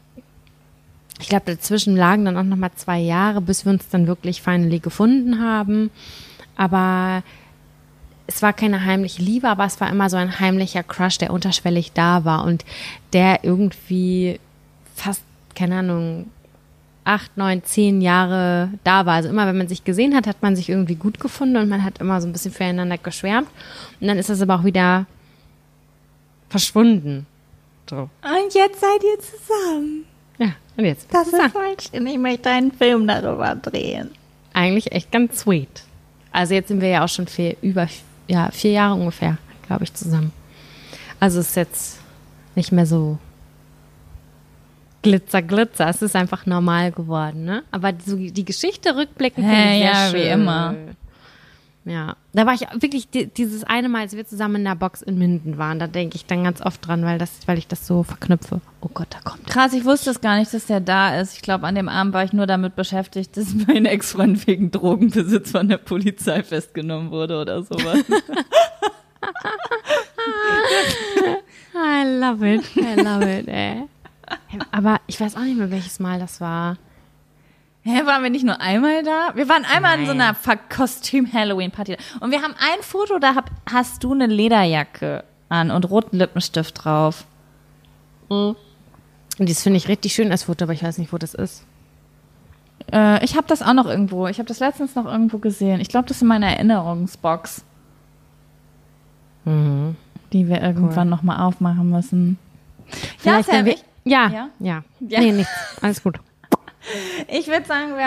ich glaube, dazwischen lagen dann auch nochmal 2 Jahre, bis wir uns dann wirklich finally gefunden haben. Aber es war keine heimliche Liebe, aber es war immer so ein heimlicher Crush, der unterschwellig da war und der irgendwie fast, keine Ahnung, 8, 9, 10 Jahre da war. Also immer, wenn man sich gesehen hat, hat man sich irgendwie gut gefunden und man hat immer so ein bisschen füreinander geschwärmt. Und dann ist das aber auch wieder verschwunden. So. Und jetzt seid ihr zusammen. Ja, und jetzt. Das ist voll schön. Ich möchte einen Film darüber drehen. Eigentlich echt ganz sweet. Also jetzt sind wir ja auch schon 4 Jahre ungefähr, glaube ich, zusammen. Also es ist jetzt nicht mehr so Glitzer. Es ist einfach normal geworden, ne? Aber die Geschichte rückblickend finde ich sehr schön. Wie immer. Ja, da war ich wirklich dieses eine Mal, als wir zusammen in der Box in Minden waren, da denke ich dann ganz oft dran, weil ich das so verknüpfe. Oh Gott, da kommt. Krass, ich wusste es gar nicht, dass der da ist. Ich glaube, an dem Abend war ich nur damit beschäftigt, dass mein Ex-Freund wegen Drogenbesitz von der Polizei festgenommen wurde oder sowas. I love it, ey. Aber ich weiß auch nicht mehr, welches Mal das war. Hä, waren wir nicht nur einmal da? Wir waren einmal in so einer Kostüm-Halloween-Party. Und wir haben ein Foto, da hast du eine Lederjacke an und roten Lippenstift drauf. Und das finde ich richtig schön als Foto, aber ich weiß nicht, wo das ist. Ich habe das auch noch irgendwo. Ich habe das letztens noch irgendwo gesehen. Ich glaube, das ist in meiner Erinnerungsbox. Mhm. Die wir irgendwann noch mal aufmachen müssen. Vielleicht ja, Sam, ja. Nee, nichts. Alles gut. Ich würde sagen,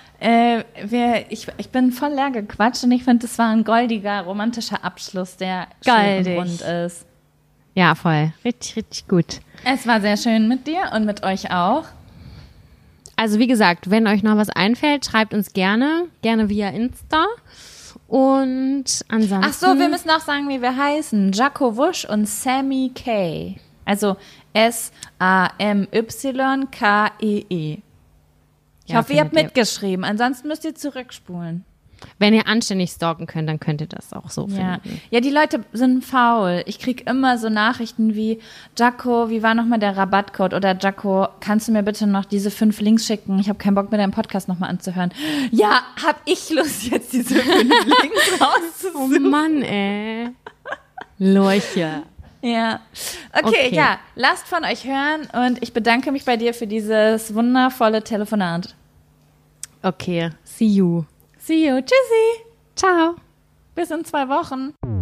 ich bin voll leer gequatscht und ich finde, das war ein goldiger, romantischer Abschluss, der schön und rund ist. Ja, voll. Richtig, richtig gut. Es war sehr schön mit dir und mit euch auch. Also wie gesagt, wenn euch noch was einfällt, schreibt uns gerne via Insta. Und ansonsten... Ach so, wir müssen auch sagen, wie wir heißen. Jaco Wusch und Sammy K. Also SAMYKEE. Ich hoffe, ihr habt mitgeschrieben. Ansonsten müsst ihr zurückspulen. Wenn ihr anständig stalken könnt, dann könnt ihr das auch so finden. Ja, die Leute sind faul. Ich kriege immer so Nachrichten wie, Jaco, wie war nochmal der Rabattcode? Oder Jaco, kannst du mir bitte noch diese 5 Links schicken? Ich habe keinen Bock, mir deinen Podcast nochmal anzuhören. Ja, hab ich Lust, jetzt diese 5 Links rauszusuchen. Oh Mann, ey. Leuche. Ja. Okay, ja. Lasst von euch hören und ich bedanke mich bei dir für dieses wundervolle Telefonat. Okay, see you. See you. Tschüssi. Ciao. Bis in 2 Wochen.